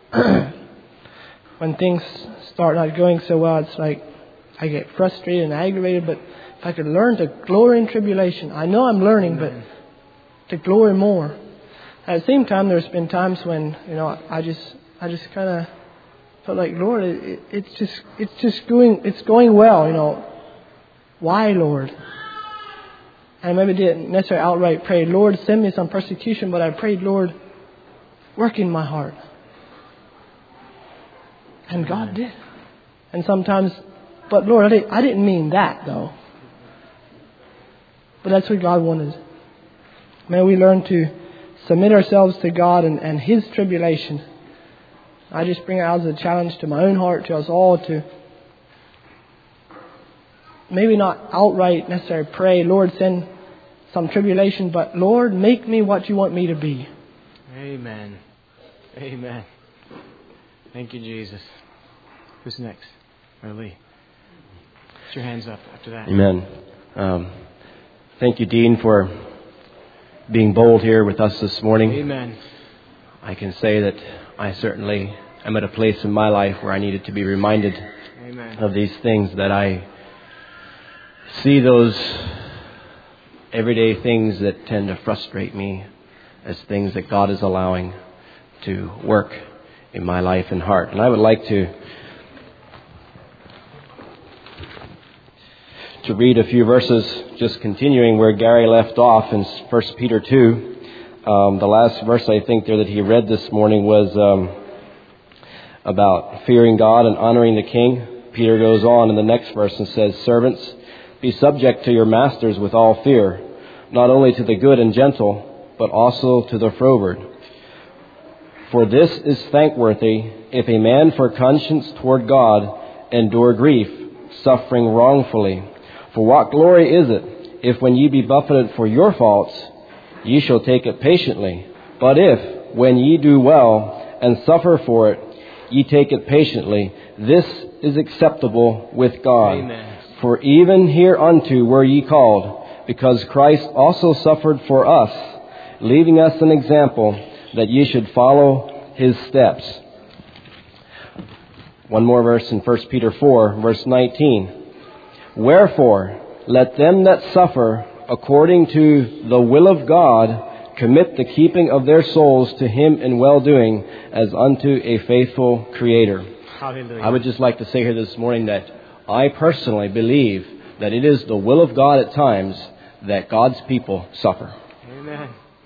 when things start not going so well, it's like I get frustrated and aggravated. But if I could learn to glory in tribulation, I know I'm learning, but to glory more. At the same time, there's been times when, you know, I just, I just kind of felt like, Lord, it, it, it's just, it's just going, it's going well, you know. Why, Lord? And maybe didn't necessarily outright pray, Lord, send me some persecution, but I prayed, Lord, work in my heart. And God did. And sometimes, but Lord, I didn't, I didn't mean that though. But that's what God wanted. May we learn to submit ourselves to God and, and His tribulation. I just bring it out as a challenge to my own heart, to us all, to maybe not outright necessarily pray, Lord, send some tribulation, but Lord, make me what you want me to be. Amen. Amen. Thank you, Jesus. Who's next? Or Lee? Put your hands up after that. Amen. Um, thank you, Dean, for being bold here with us this morning. Amen. I can say that I certainly am at a place in my life where I needed to be reminded Amen. Of these things, that I see those everyday things that tend to frustrate me as things that God is allowing to work in my life and heart. And I would like to to read a few verses, just continuing where Gary left off in First Peter two. Um, the last verse I think there that he read this morning was um, about fearing God and honoring the King. Peter goes on in the next verse and says, "Servants, be subject to your masters with all fear, not only to the good and gentle, but also to the froward. For this is thankworthy, if a man for conscience toward God endure grief, suffering wrongfully. For what glory is it, if when ye be buffeted for your faults, ye shall take it patiently. But if, when ye do well, and suffer for it, ye take it patiently, this is acceptable with God. Amen. For even hereunto were ye called, because Christ also suffered for us, leaving us an example that ye should follow his steps. One more verse in First Peter four, verse nineteen. Wherefore, let them that suffer according to the will of God commit the keeping of their souls to him in well-doing as unto a faithful Creator. Hallelujah. I would just like to say here this morning that I personally believe that it is the will of God at times that God's people suffer. Amen.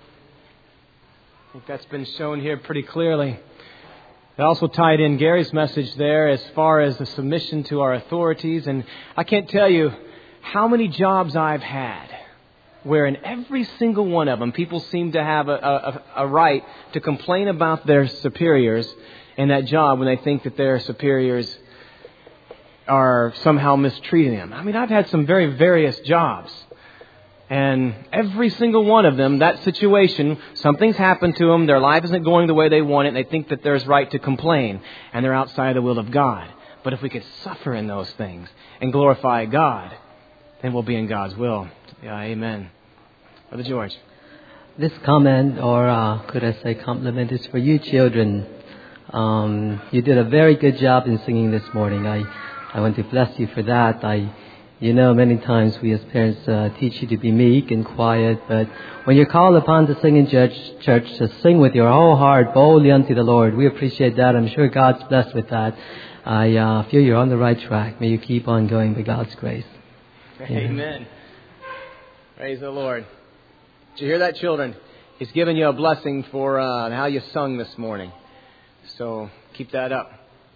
I think that's been shown here pretty clearly. It also tied in Gary's message there as far as the submission to our authorities. And I can't tell you how many jobs I've had where in every single one of them, people seem to have a, a, a right to complain about their superiors in that job when they think that their superiors are somehow mistreating them. I mean, I've had some very various jobs. And every single one of them, that situation, something's happened to them, their life isn't going the way they want it, and they think that there's right to complain, and they're outside the will of God. But if we could suffer in those things and glorify God, then we'll be in God's will. Yeah, amen. Brother George. This comment, or uh, could I say compliment, is for you children. Um, you did a very good job in singing this morning. I, I want to bless you for that. I You know, many times we as parents uh, teach you to be meek and quiet, but when you're called upon to sing in church, church, to sing with your whole heart boldly unto the Lord, we appreciate that. I'm sure God's blessed with that. I uh, feel you're on the right track. May you keep on going by God's grace. Amen. Amen. Praise the Lord. Did you hear that, children? He's given you a blessing for uh, how you sung this morning. So keep that up.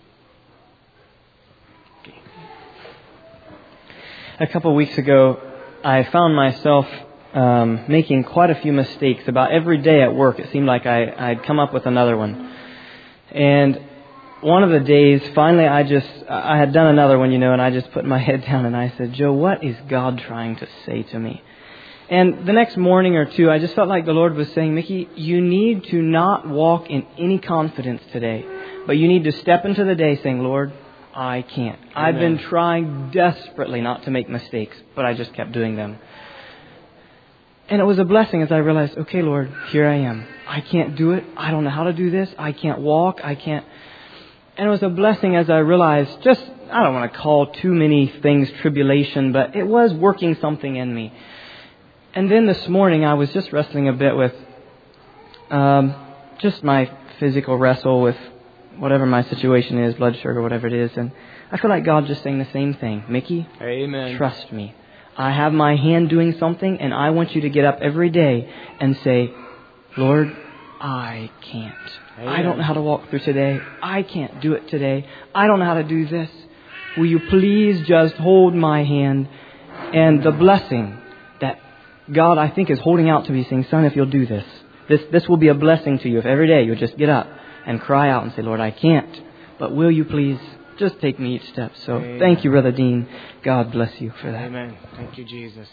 A couple of weeks ago, I found myself um, making quite a few mistakes. About every day at work, it seemed like I, I'd come up with another one. And one of the days, finally, I just, I had done another one, you know, and I just put my head down and I said, Joe, what is God trying to say to me? And the next morning or two, I just felt like the Lord was saying, Mickey, you need to not walk in any confidence today, but you need to step into the day saying, Lord, I can't. Amen. I've been trying desperately not to make mistakes, but I just kept doing them. And it was a blessing as I realized, okay, Lord, here I am. I can't do it. I don't know how to do this. I can't walk. I can't. And it was a blessing as I realized just, I don't want to call too many things tribulation, but it was working something in me. And then this morning I was just wrestling a bit with um, just my physical wrestle with whatever my situation is, blood sugar, whatever it is. And I feel like God just saying the same thing. Mickey, Amen. Trust me. I have my hand doing something, and I want you to get up every day and say, Lord, I can't. Amen. I don't know how to walk through today. I can't do it today. I don't know how to do this. Will you please just hold my hand? And the blessing that God, I think, is holding out to me, saying, son, if you'll do this, this, this will be a blessing to you if every day you'll just get up and cry out and say, Lord, I can't. But will you please just take me each step? So Amen. Thank you, Brother Dean. God bless you for that. Amen. Thank you, Jesus.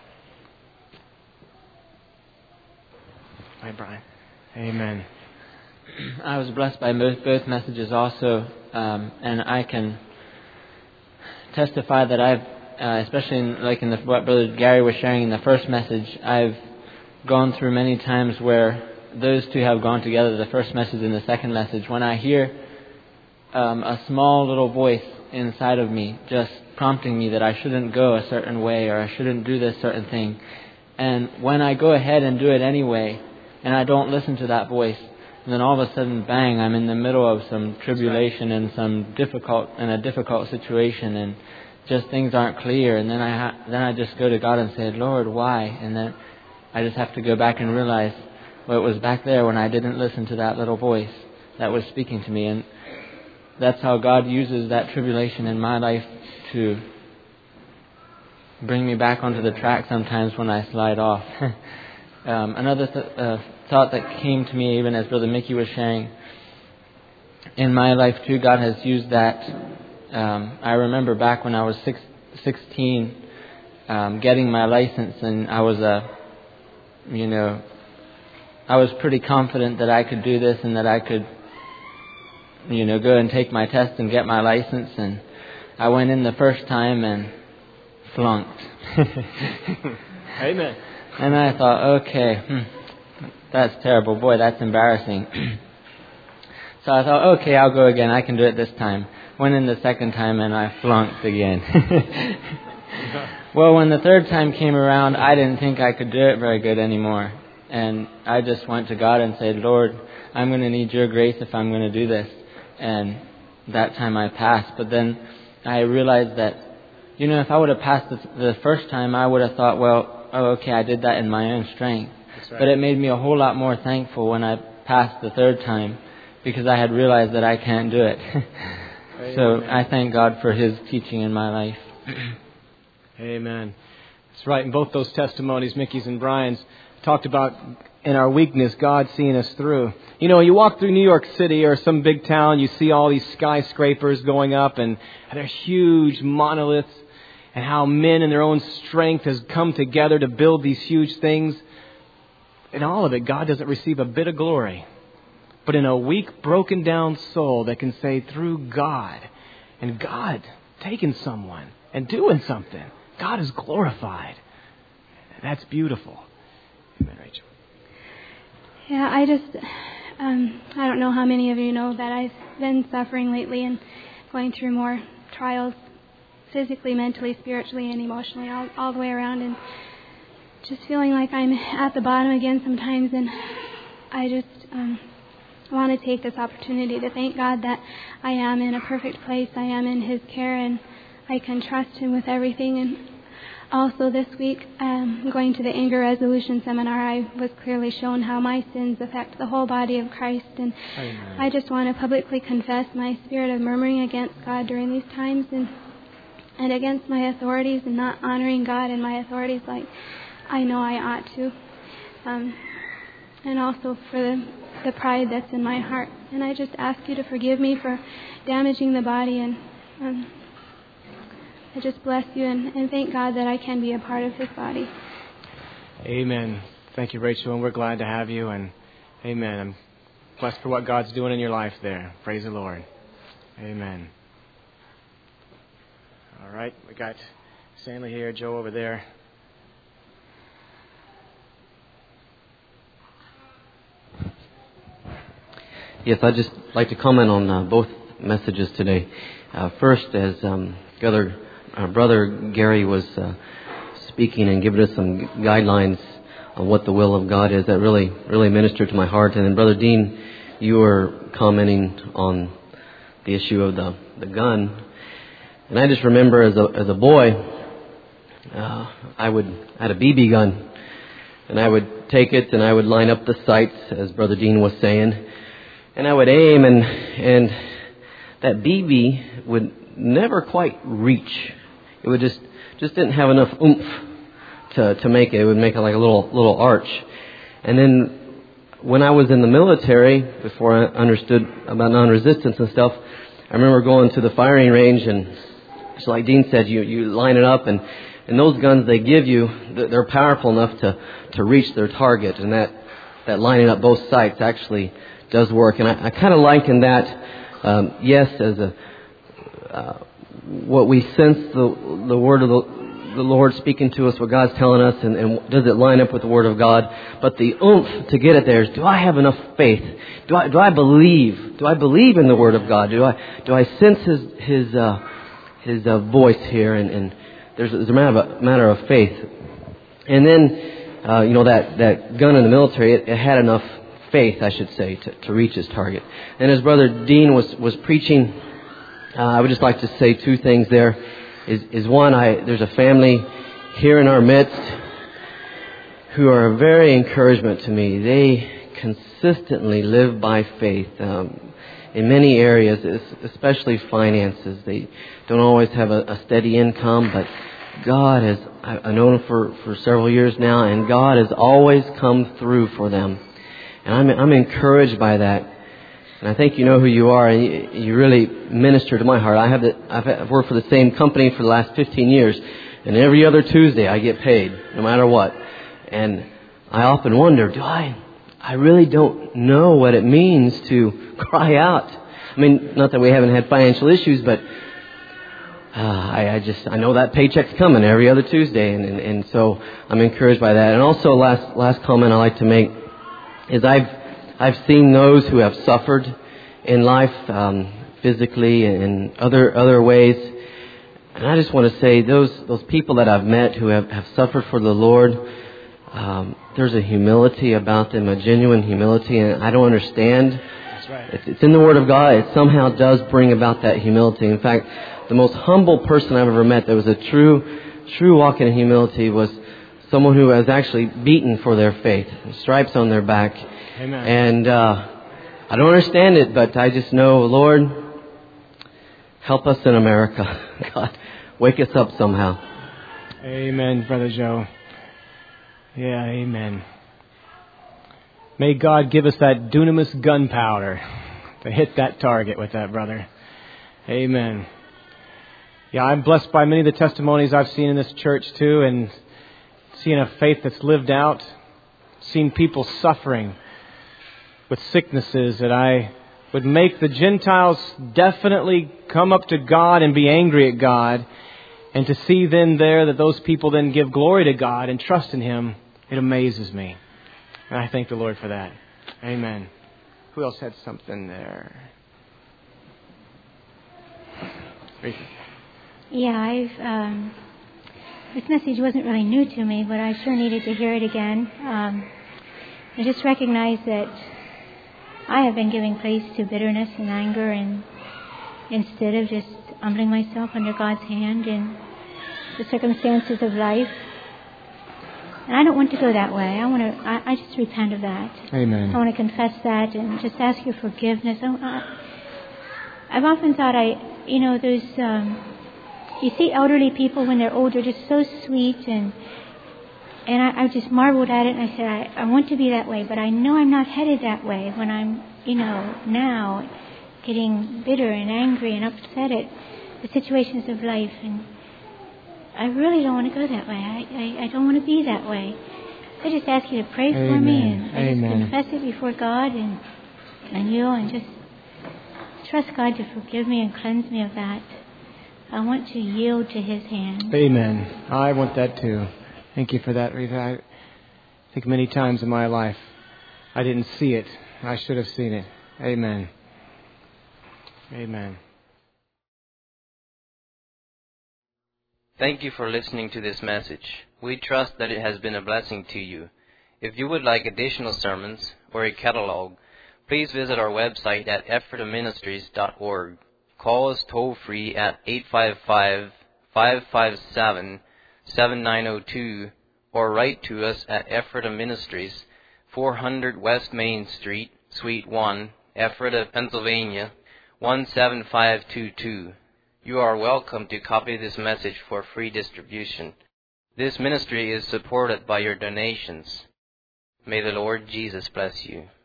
Hi, Brian. Amen. I was blessed by both, both messages also. Um, and I can testify that I've, uh, especially in, like in the, what Brother Gary was sharing in the first message, I've gone through many times where those two have gone together, the first message and the second message. When I hear um, a small little voice inside of me just prompting me that I shouldn't go a certain way or I shouldn't do this certain thing. And when I go ahead and do it anyway and I don't listen to that voice, and then all of a sudden, bang, I'm in the middle of some tribulation and some difficult, in a difficult situation, and just things aren't clear. And then I ha- then I just go to God and say, Lord, why? And then I just have to go back and realize, well, it was back there when I didn't listen to that little voice that was speaking to me. And that's how God uses that tribulation in my life to bring me back onto the track sometimes when I slide off. um, another th- uh, thought that came to me, even as Brother Mickey was sharing, in my life too, God has used that. Um, I remember back when I was six, sixteen, um, getting my license, and I was a, you know, I was pretty confident that I could do this and that I could, you know, go and take my test and get my license. And I went in the first time and flunked. Amen. And I thought, okay, hmm, that's terrible. Boy, that's embarrassing. So I thought, okay, I'll go again. I can do it this time. Went in the second time and I flunked again. Well, when the third time came around, I didn't think I could do it very good anymore. And I just went to God and said, Lord, I'm going to need your grace if I'm going to do this. And that time I passed. But then I realized that, you know, if I would have passed the, the first time, I would have thought, well, oh, okay, I did that in my own strength. Right. But it made me a whole lot more thankful when I passed the third time, because I had realized that I can't do it. So I thank God for His teaching in my life. Amen. That's right. In both those testimonies, Mickey's and Brian's, talked about in our weakness, God seeing us through. You know, you walk through New York City or some big town, you see all these skyscrapers going up, and they're huge monoliths, and how men in their own strength has come together to build these huge things. In all of it, God doesn't receive a bit of glory. But in a weak, broken down soul that can say, through God, and God taking someone and doing something, God is glorified. That's beautiful. Amen, Rachel. Yeah, I just, um, I don't know how many of you know that I've been suffering lately and going through more trials, physically, mentally, spiritually, and emotionally, all, all the way around, and just feeling like I'm at the bottom again sometimes. And I just um, want to take this opportunity to thank God that I am in a perfect place. I am in His care, and I can trust Him with everything. And also this week, um, going to the anger resolution seminar, I was clearly shown how my sins affect the whole body of Christ. And Amen. I just want to publicly confess my spirit of murmuring against God during these times, and and against my authorities, and not honoring God and my authorities like I know I ought to. Um, and also for the, the pride that's in my heart. And I just ask you to forgive me for damaging the body, and um, I just bless you and, and thank God that I can be a part of His body. Amen. Thank you, Rachel, and we're glad to have you. And amen. I'm blessed for what God's doing in your life there. Praise the Lord. Amen. All right, we got Stanley here, Joe over there. Yes, I'd just like to comment on uh, both messages today. Uh, first, as um, other, uh, Brother Gary was uh, speaking and giving us some guidelines on what the will of God is, that really, really ministered to my heart. And then, Brother Dean, you were commenting on the issue of the, the gun. And I just remember as a as a boy, uh, I would I had a B B gun, and I would take it and I would line up the sights, as Brother Dean was saying. And I would aim, and and that B B would never quite reach. It would just just didn't have enough oomph to to make it. It would make it like a little little arch. And then when I was in the military, before I understood about non-resistance and stuff, I remember going to the firing range, and just like Dean said, you you line it up, and and those guns they give you, they're powerful enough to to reach their target, and that that lining up both sights actually does work. And I, I kind of liken that, um, yes, as a uh, what we sense the the word of the, the Lord speaking to us, what God's telling us, and, and does it line up with the Word of God? But the oomph to get it there is, do I have enough faith? Do I do I believe? Do I believe in the Word of God? Do I do I sense His His uh, His uh, voice here? And, and there's, there's a matter of, matter of faith. And then uh, you know that, that gun in the military, it, it had enough faith, I should say, to, to reach its target. And as Brother Dean was, was preaching, uh, I would just like to say two things there. Is, is one, I there's a family here in our midst who are a very encouragement to me. They consistently live by faith um, in many areas, especially finances. They don't always have a, a steady income, but God has, I've known them for, for several years now, and God has always come through for them. And I'm, I'm encouraged by that. And I think you know who you are, and you, you really minister to my heart. I have the, I've, I've worked for the same company for the last fifteen years, and every other Tuesday I get paid, no matter what. And I often wonder, do I, I really don't know what it means to cry out. I mean, not that we haven't had financial issues, but uh, I, I just I know that paycheck's coming every other Tuesday, and, and and so I'm encouraged by that. And also, last last comment I like to make is I've I've seen those who have suffered in life, um, physically and in other other ways, and I just want to say those those people that I've met who have, have suffered for the Lord. Um, there's a humility about them, a genuine humility, and I don't understand. That's right. It's, it's in the Word of God. It somehow does bring about that humility. In fact, the most humble person I've ever met that was a true, true walk in humility was someone who was actually beaten for their faith, stripes on their back. Amen. And uh, I don't understand it, but I just know, Lord, help us in America. God, wake us up somehow. Amen, Brother Joe. Yeah, amen. May God give us that dunamis gunpowder to hit that target with that, brother. Amen. Yeah, I'm blessed by many of the testimonies I've seen in this church too, and seeing a faith that's lived out, seeing people suffering with sicknesses that I would make the Gentiles definitely come up to God and be angry at God, and to see then there that those people then give glory to God and trust in Him. It amazes me. And I thank the Lord for that. Amen. Who else had something there? Yeah, I've, um, this message wasn't really new to me, but I sure needed to hear it again. Um, I just recognize that I have been giving place to bitterness and anger, and instead of just humbling myself under God's hand in the circumstances of life. And I don't want to go that way. I want to. I, I just repent of that. Amen. I want to confess that and just ask your forgiveness. I, I, I've often thought, I, you know, there's, um, you see elderly people when they're older, just so sweet, and and I, I just marveled at it, and I said, I, I want to be that way, but I know I'm not headed that way when I'm, you know, now getting bitter and angry and upset at the situations of life, and I really don't want to go that way. I, I, I don't want to be that way. I just ask you to pray Amen. for me, and I Amen. just confess it before God and and you, and just trust God to forgive me and cleanse me of that. I want to yield to His hand. Amen. I want that too. Thank you for that, Rita. I think many times in my life I didn't see it. I should have seen it. Amen. Amen. Thank you for listening to this message. We trust that it has been a blessing to you. If you would like additional sermons or a catalog, please visit our website at ephrata ministries dot org. Call us toll-free at eight five five, five five seven, seven nine zero two or write to us at Ephrata Ministries, four hundred West Main Street, Suite one, Ephrata, Pennsylvania, one seven five two two. You are welcome to copy this message for free distribution. This ministry is supported by your donations. May the Lord Jesus bless you.